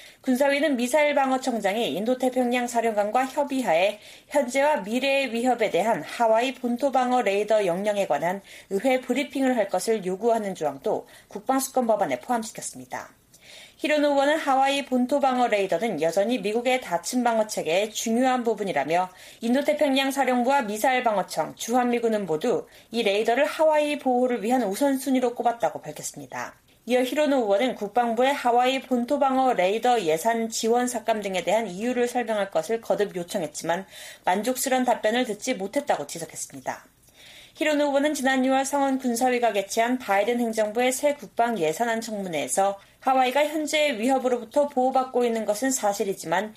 군사위는 미사일 방어청장이 인도태평양 사령관과 협의하에 현재와 미래의 위협에 대한 하와이 본토 방어 레이더 역량에 관한 의회 브리핑을 할 것을 요구하는 조항도 국방수권 법안에 포함시켰습니다. 히로노 의원은 하와이 본토 방어 레이더는 여전히 미국의 다층 방어 체계의 중요한 부분이라며 인도태평양 사령부와 미사일 방어청, 주한미군은 모두 이 레이더를 하와이 보호를 위한 우선순위로 꼽았다고 밝혔습니다. 이어 히로노 의원은 국방부의 하와이 본토 방어 레이더 예산 지원 삭감 등에 대한 이유를 설명할 것을 거듭 요청했지만 만족스러운 답변을 듣지 못했다고 지적했습니다. 히로노 의원은 지난 6월 상원 군사위가 개최한 바이든 행정부의 새 국방 예산안 청문회에서 하와이가 현재의 위협으로부터 보호받고 있는 것은 사실이지만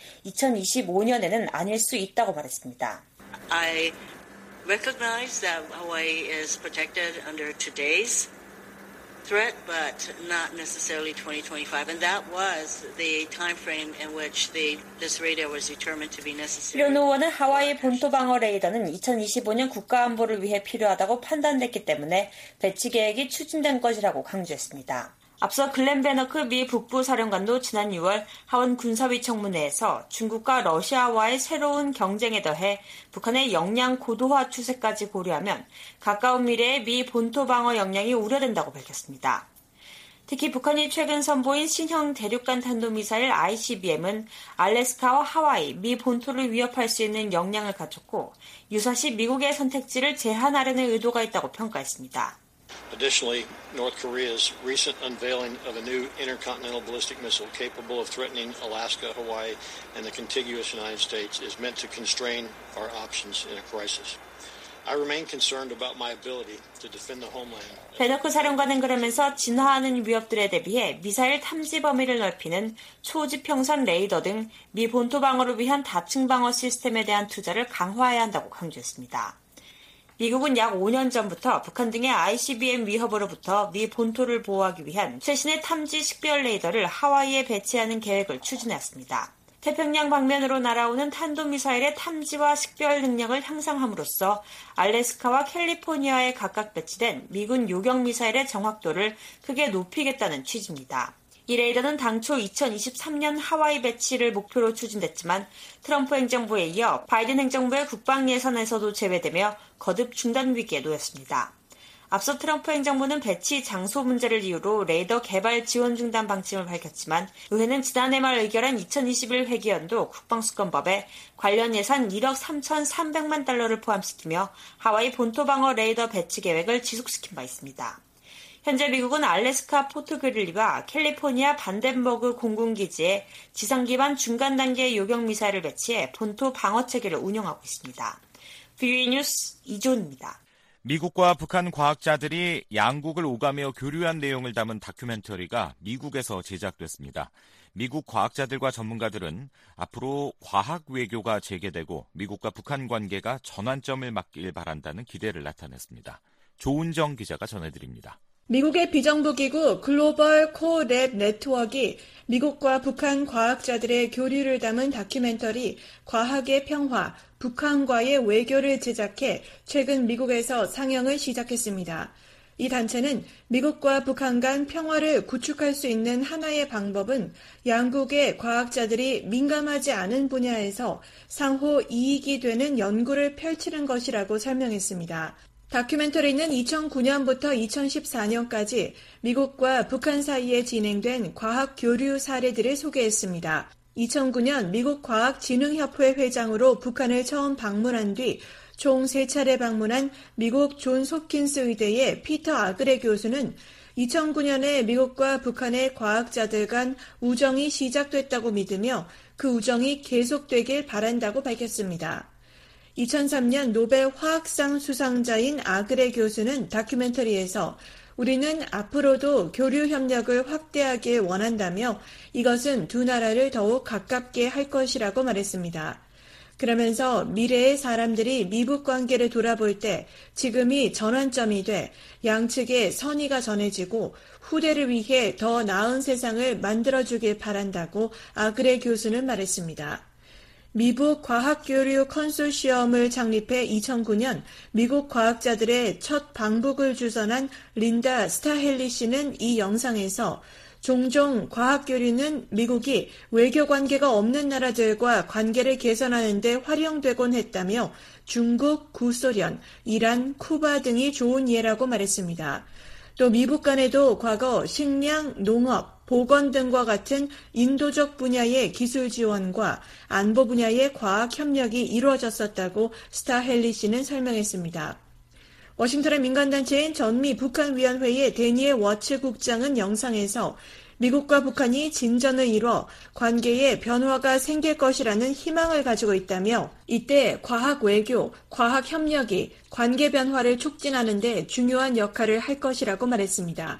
2025년에는 아닐 수 있다고 말했습니다. I recognize that Hawaii is protected under today's threat, but not necessarily 2025, and that was the time frame in which this radar was determined to be necessary. 히로노 의원은 하와이 본토 방어 레이더는 2025년 국가 안보를 위해 필요하다고 판단됐기 때문에 배치 계획이 추진된 것이라고 강조했습니다. 앞서 글렌 베너크 미 북부사령관도 지난 6월 하원 군사위 청문회에서 중국과 러시아와의 새로운 경쟁에 더해 북한의 역량 고도화 추세까지 고려하면 가까운 미래의 미 본토 방어 역량이 우려된다고 밝혔습니다. 특히 북한이 최근 선보인 신형 대륙간 탄도미사일 ICBM은 알래스카와 하와이, 미 본토를 위협할 수 있는 역량을 갖췄고 유사시 미국의 선택지를 제한하려는 의도가 있다고 평가했습니다. Additionally, North Korea's recent unveiling of a new intercontinental ballistic missile capable of threatening Alaska, Hawaii, and the contiguous United States is meant to constrain our options in a crisis. I remain concerned about my ability to defend the homeland. 베너크 사령관은 그러면서 진화하는 위협들에 대비해 미사일 탐지 범위를 넓히는 초지평선 레이더 등 미 본토 방어를 위한 다층 방어 시스템에 대한 투자를 강화해야 한다고 강조했습니다. 미국은 약 5년 전부터 북한 등의 ICBM 위협으로부터 미 본토를 보호하기 위한 최신의 탐지 식별 레이더를 하와이에 배치하는 계획을 추진했습니다. 태평양 방면으로 날아오는 탄도미사일의 탐지와 식별 능력을 향상함으로써 알래스카와 캘리포니아에 각각 배치된 미군 요격미사일의 정확도를 크게 높이겠다는 취지입니다. 이 레이더는 당초 2023년 하와이 배치를 목표로 추진됐지만 트럼프 행정부에 이어 바이든 행정부의 국방 예산에서도 제외되며 거듭 중단 위기에 놓였습니다. 앞서 트럼프 행정부는 배치 장소 문제를 이유로 레이더 개발 지원 중단 방침을 밝혔지만 의회는 지난해 말 의결한 2021 회계연도 국방수권법에 관련 예산 1억 3,300만 달러를 포함시키며 하와이 본토 방어 레이더 배치 계획을 지속시킨 바 있습니다. 현재 미국은 알래스카 포트그릴리와 캘리포니아 반덴버그 공군기지에 지상 기반 중간 단계 요격 미사일을 배치해 본토 방어 체계를 운영하고 있습니다. BOA 뉴스 이조은입니다. 미국과 북한 과학자들이 양국을 오가며 교류한 내용을 담은 다큐멘터리가 미국에서 제작됐습니다. 미국 과학자들과 전문가들은 앞으로 과학 외교가 재개되고 미국과 북한 관계가 전환점을 맞길 바란다는 기대를 나타냈습니다. 조은정 기자가 전해드립니다. 미국의 비정부기구 글로벌 코랩 네트워크가 미국과 북한 과학자들의 교류를 담은 다큐멘터리 과학의 평화, 북한과의 외교를 제작해 최근 미국에서 상영을 시작했습니다. 이 단체는 미국과 북한 간 평화를 구축할 수 있는 하나의 방법은 양국의 과학자들이 민감하지 않은 분야에서 상호 이익이 되는 연구를 펼치는 것이라고 설명했습니다. 다큐멘터리는 2009년부터 2014년까지 미국과 북한 사이에 진행된 과학 교류 사례들을 소개했습니다. 2009년 미국 과학진흥협회 회장으로 북한을 처음 방문한 뒤 총 3차례 방문한 미국 존스 홉킨스 의대의 피터 아그레 교수는 2009년에 미국과 북한의 과학자들 간 우정이 시작됐다고 믿으며 그 우정이 계속되길 바란다고 밝혔습니다. 2003년 노벨 화학상 수상자인 아그레 교수는 다큐멘터리에서 우리는 앞으로도 교류 협력을 확대하길 원한다며 이것은 두 나라를 더욱 가깝게 할 것이라고 말했습니다. 그러면서 미래의 사람들이 미북 관계를 돌아볼 때 지금이 전환점이 돼 양측의 선의가 전해지고 후대를 위해 더 나은 세상을 만들어주길 바란다고 아그레 교수는 말했습니다. 미북 과학교류 컨소시엄을 창립해 2009년 미국 과학자들의 첫 방북을 주선한 린다 스타헬리 씨는 이 영상에서 종종 과학교류는 미국이 외교관계가 없는 나라들과 관계를 개선하는 데 활용되곤 했다며 중국, 구소련, 이란, 쿠바 등이 좋은 예라고 말했습니다. 또 미북 간에도 과거 식량, 농업, 보건 등과 같은 인도적 분야의 기술 지원과 안보 분야의 과학 협력이 이루어졌었다고 스타헬리 씨는 설명했습니다. 워싱턴의 민간단체인 전미 북한위원회의 데니엘 워츠 국장은 영상에서 미국과 북한이 진전을 이뤄 관계에 변화가 생길 것이라는 희망을 가지고 있다며 이때 과학 외교, 과학 협력이 관계 변화를 촉진하는 데 중요한 역할을 할 것이라고 말했습니다.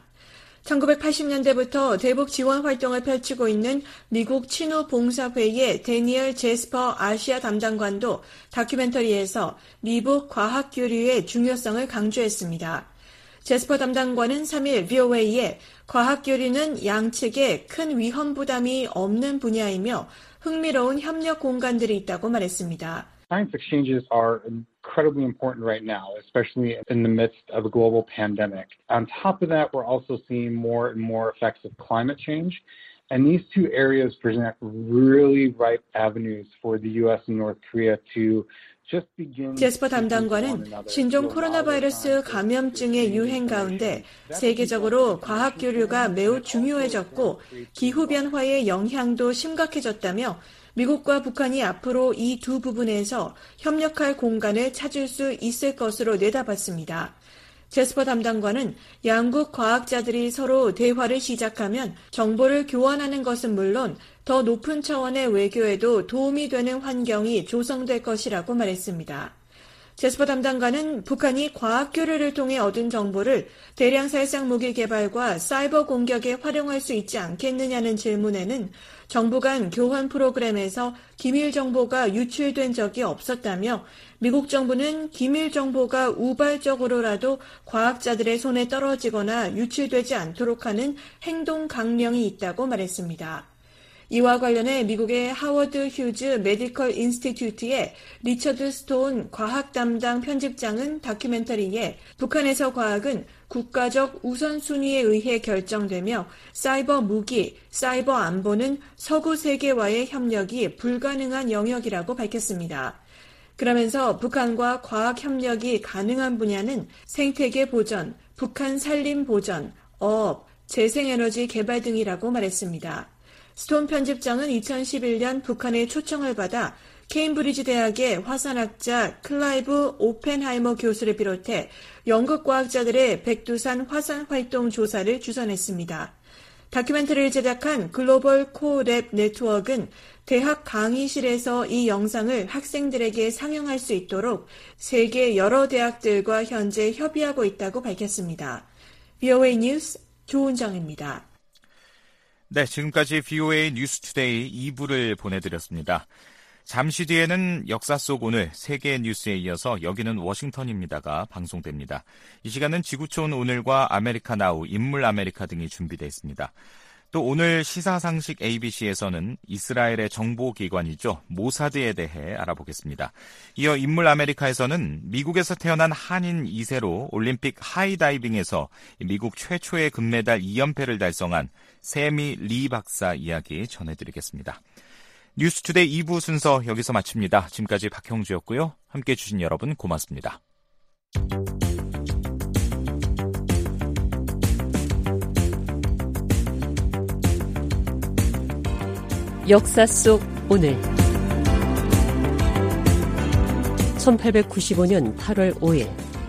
1980년대부터 대북 지원 활동을 펼치고 있는 미국 친우 봉사회의 데니얼 제스퍼 아시아 담당관도 다큐멘터리에서 미북 과학 교류의 중요성을 강조했습니다. 제스퍼 담당관은 3일 VOA에 과학 교류는 양측에 큰 위험 부담이 없는 분야이며 흥미로운 협력 공간들이 있다고 말했습니다. Science exchanges are incredibly important right now, especially in the midst of a global pandemic. On top of that, we're also seeing more and more effects of climate change. And these two areas present really ripe avenues for the U.S. and North Korea to 제스퍼 담당관은 신종 코로나 바이러스 감염증의 유행 가운데 세계적으로 과학 교류가 매우 중요해졌고 기후변화의 영향도 심각해졌다며 미국과 북한이 앞으로 이 두 부분에서 협력할 공간을 찾을 수 있을 것으로 내다봤습니다. 제스퍼 담당관은 양국 과학자들이 서로 대화를 시작하면 정보를 교환하는 것은 물론 더 높은 차원의 외교에도 도움이 되는 환경이 조성될 것이라고 말했습니다. 제스퍼 담당관은 북한이 과학 교류를 통해 얻은 정보를 대량 살상 무기 개발과 사이버 공격에 활용할 수 있지 않겠느냐는 질문에는 정부 간 교환 프로그램에서 기밀 정보가 유출된 적이 없었다며 미국 정부는 기밀 정보가 우발적으로라도 과학자들의 손에 떨어지거나 유출되지 않도록 하는 행동 강령이 있다고 말했습니다. 이와 관련해 미국의 하워드 휴즈 메디컬 인스티튜트의 리처드 스톤 과학 담당 편집장은 다큐멘터리에 북한에서 과학은 국가적 우선순위에 의해 결정되며 사이버 무기, 사이버 안보는 서구 세계와의 협력이 불가능한 영역이라고 밝혔습니다. 그러면서 북한과 과학 협력이 가능한 분야는 생태계 보전, 북한 산림 보전, 어업, 재생에너지 개발 등이라고 말했습니다. 스톤 편집장은 2011년 북한의 초청을 받아 케임브리지 대학의 화산학자 클라이브 오펜하이머 교수를 비롯해 영국 과학자들의 백두산 화산 활동 조사를 주선했습니다. 다큐멘터리를 제작한 글로벌 코랩 네트워크는 대학 강의실에서 이 영상을 학생들에게 상영할 수 있도록 세계 여러 대학들과 현재 협의하고 있다고 밝혔습니다. VOA 뉴스 조은정입니다. 네, 지금까지 VOA 뉴스투데이 2부를 보내드렸습니다. 잠시 뒤에는 역사 속 오늘 세계 뉴스에 이어서 여기는 워싱턴입니다가 방송됩니다. 이 시간은 지구촌 오늘과 아메리카 나우, 인물 아메리카 등이 준비되어 있습니다. 또 오늘 시사상식 ABC에서는 이스라엘의 정보기관이죠. 모사드에 대해 알아보겠습니다. 이어 인물 아메리카에서는 미국에서 태어난 한인 2세로 올림픽 하이다이빙에서 미국 최초의 금메달 2연패를 달성한 세미 리 박사 이야기 전해드리겠습니다. 뉴스투데이 2부 순서 여기서 마칩니다. 지금까지 박형주였고요. 함께해 주신 여러분 고맙습니다. 역사 속 오늘 1895년 8월 5일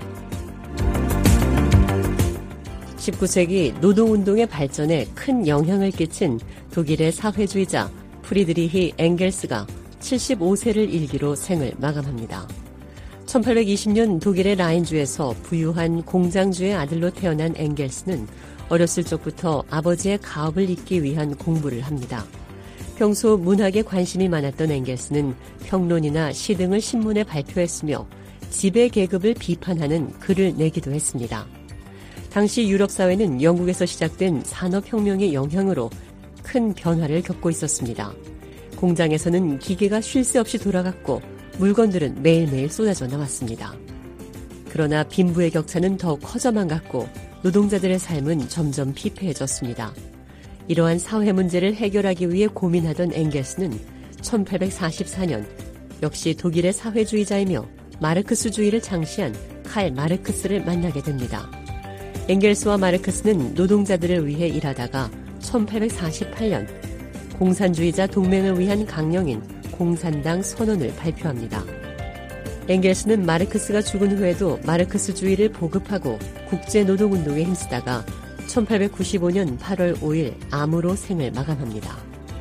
19세기 노동운동의 발전에 큰 영향을 끼친 독일의 사회주의자 프리드리히 엥겔스가 75세를 일기로 생을 마감합니다. 1820년 독일의 라인주에서 부유한 공장주의 아들로 태어난 엥겔스는 어렸을 적부터 아버지의 가업을 잇기 위한 공부를 합니다. 평소 문학에 관심이 많았던 엥겔스는 평론이나 시 등을 신문에 발표했으며 지배 계급을 비판하는 글을 내기도 했습니다. 당시 유럽 사회는 영국에서 시작된 산업혁명의 영향으로 큰 변화를 겪고 있었습니다. 공장에서는 기계가 쉴 새 없이 돌아갔고 물건들은 매일매일 쏟아져 나왔습니다. 그러나 빈부의 격차는 더 커져만 갔고 노동자들의 삶은 점점 피폐해졌습니다. 이러한 사회 문제를 해결하기 위해 고민하던 엥겔스는 1844년 역시 독일의 사회주의자이며 마르크스주의를 창시한 칼 마르크스를 만나게 됩니다. 엥겔스와 마르크스는 노동자들을 위해 일하다가 1848년 공산주의자 동맹을 위한 강령인 공산당 선언을 발표합니다. 엥겔스는 마르크스가 죽은 후에도 마르크스주의를 보급하고 국제노동운동에 힘쓰다가 1895년 8월 5일 암으로 생을 마감합니다.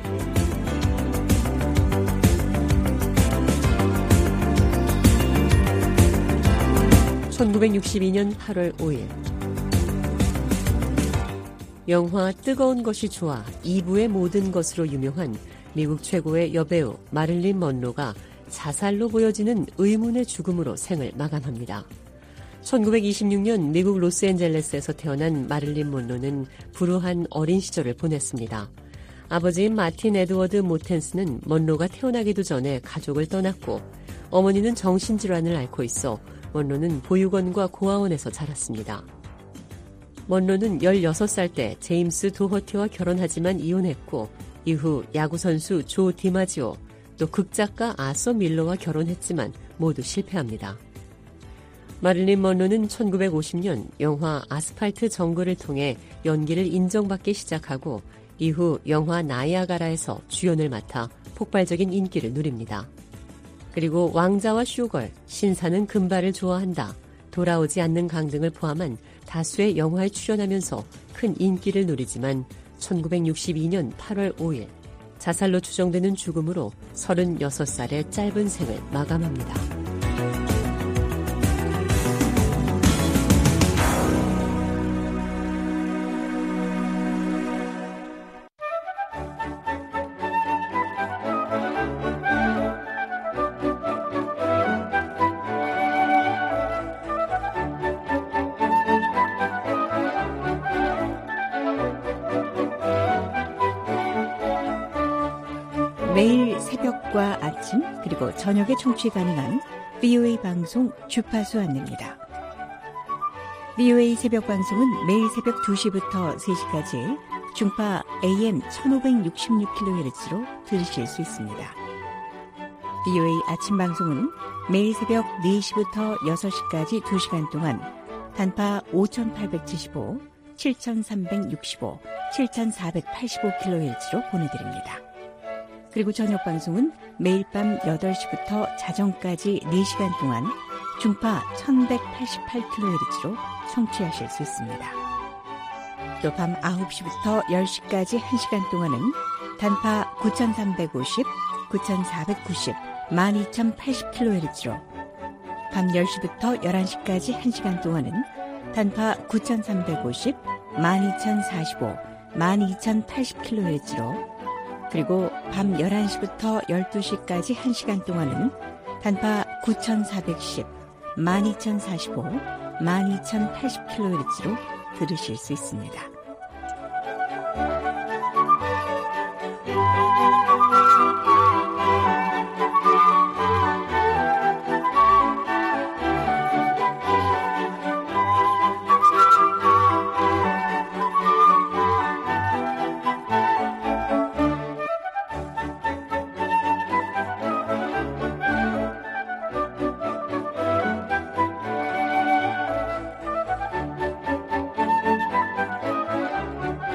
(1962년 8월 5일) 영화 뜨거운 것이 좋아 2부의 모든 것으로 유명한 미국 최고의 여배우 마릴린 먼로가 자살로 보여지는 의문의 죽음으로 생을 마감합니다. 1926년 미국 로스앤젤레스에서 태어난 마릴린 먼로는 불우한 어린 시절을 보냈습니다. 아버지인 마틴 에드워드 모텐스는 먼로가 태어나기도 전에 가족을 떠났고 어머니는 정신질환을 앓고 있어 먼로는 보육원과 고아원에서 자랐습니다. 먼로는 16살 때 제임스 도허티와 결혼하지만 이혼했고 이후 야구선수 조 디마지오, 또 극작가 아서 밀러와 결혼했지만 모두 실패합니다. 마릴린 먼로는 1950년 영화 아스팔트 정글을 통해 연기를 인정받기 시작하고 이후 영화 나이아가라에서 주연을 맡아 폭발적인 인기를 누립니다. 그리고 왕자와 슈걸, 신사는 금발을 좋아한다, 돌아오지 않는 강 등을 포함한 다수의 영화에 출연하면서 큰 인기를 누리지만 1962년 8월 5일 자살로 추정되는 죽음으로 36살의 짧은 생을 마감합니다. 매일 새벽과 아침 그리고 저녁에 청취 가능한 VOA 방송 주파수 안내입니다. VOA 새벽 방송은 매일 새벽 2시부터 3시까지 중파 AM 1566kHz로 들으실 수 있습니다. VOA 아침 방송은 매일 새벽 4시부터 6시까지 2시간 동안 단파 5875, 7365, 7485kHz로 보내드립니다. 그리고 저녁 방송은 매일 밤 8시부터 자정까지 4시간 동안 중파 1188kHz로 청취하실 수 있습니다. 또 밤 9시부터 10시까지 1시간 동안은 단파 9350, 9490, 12080kHz로 밤 10시부터 11시까지 1시간 동안은 단파 9350, 12045, 12080kHz로 그리고 밤 11시부터 12시까지 1시간 동안은 단파 9410, 12045, 12080kHz로 들으실 수 있습니다.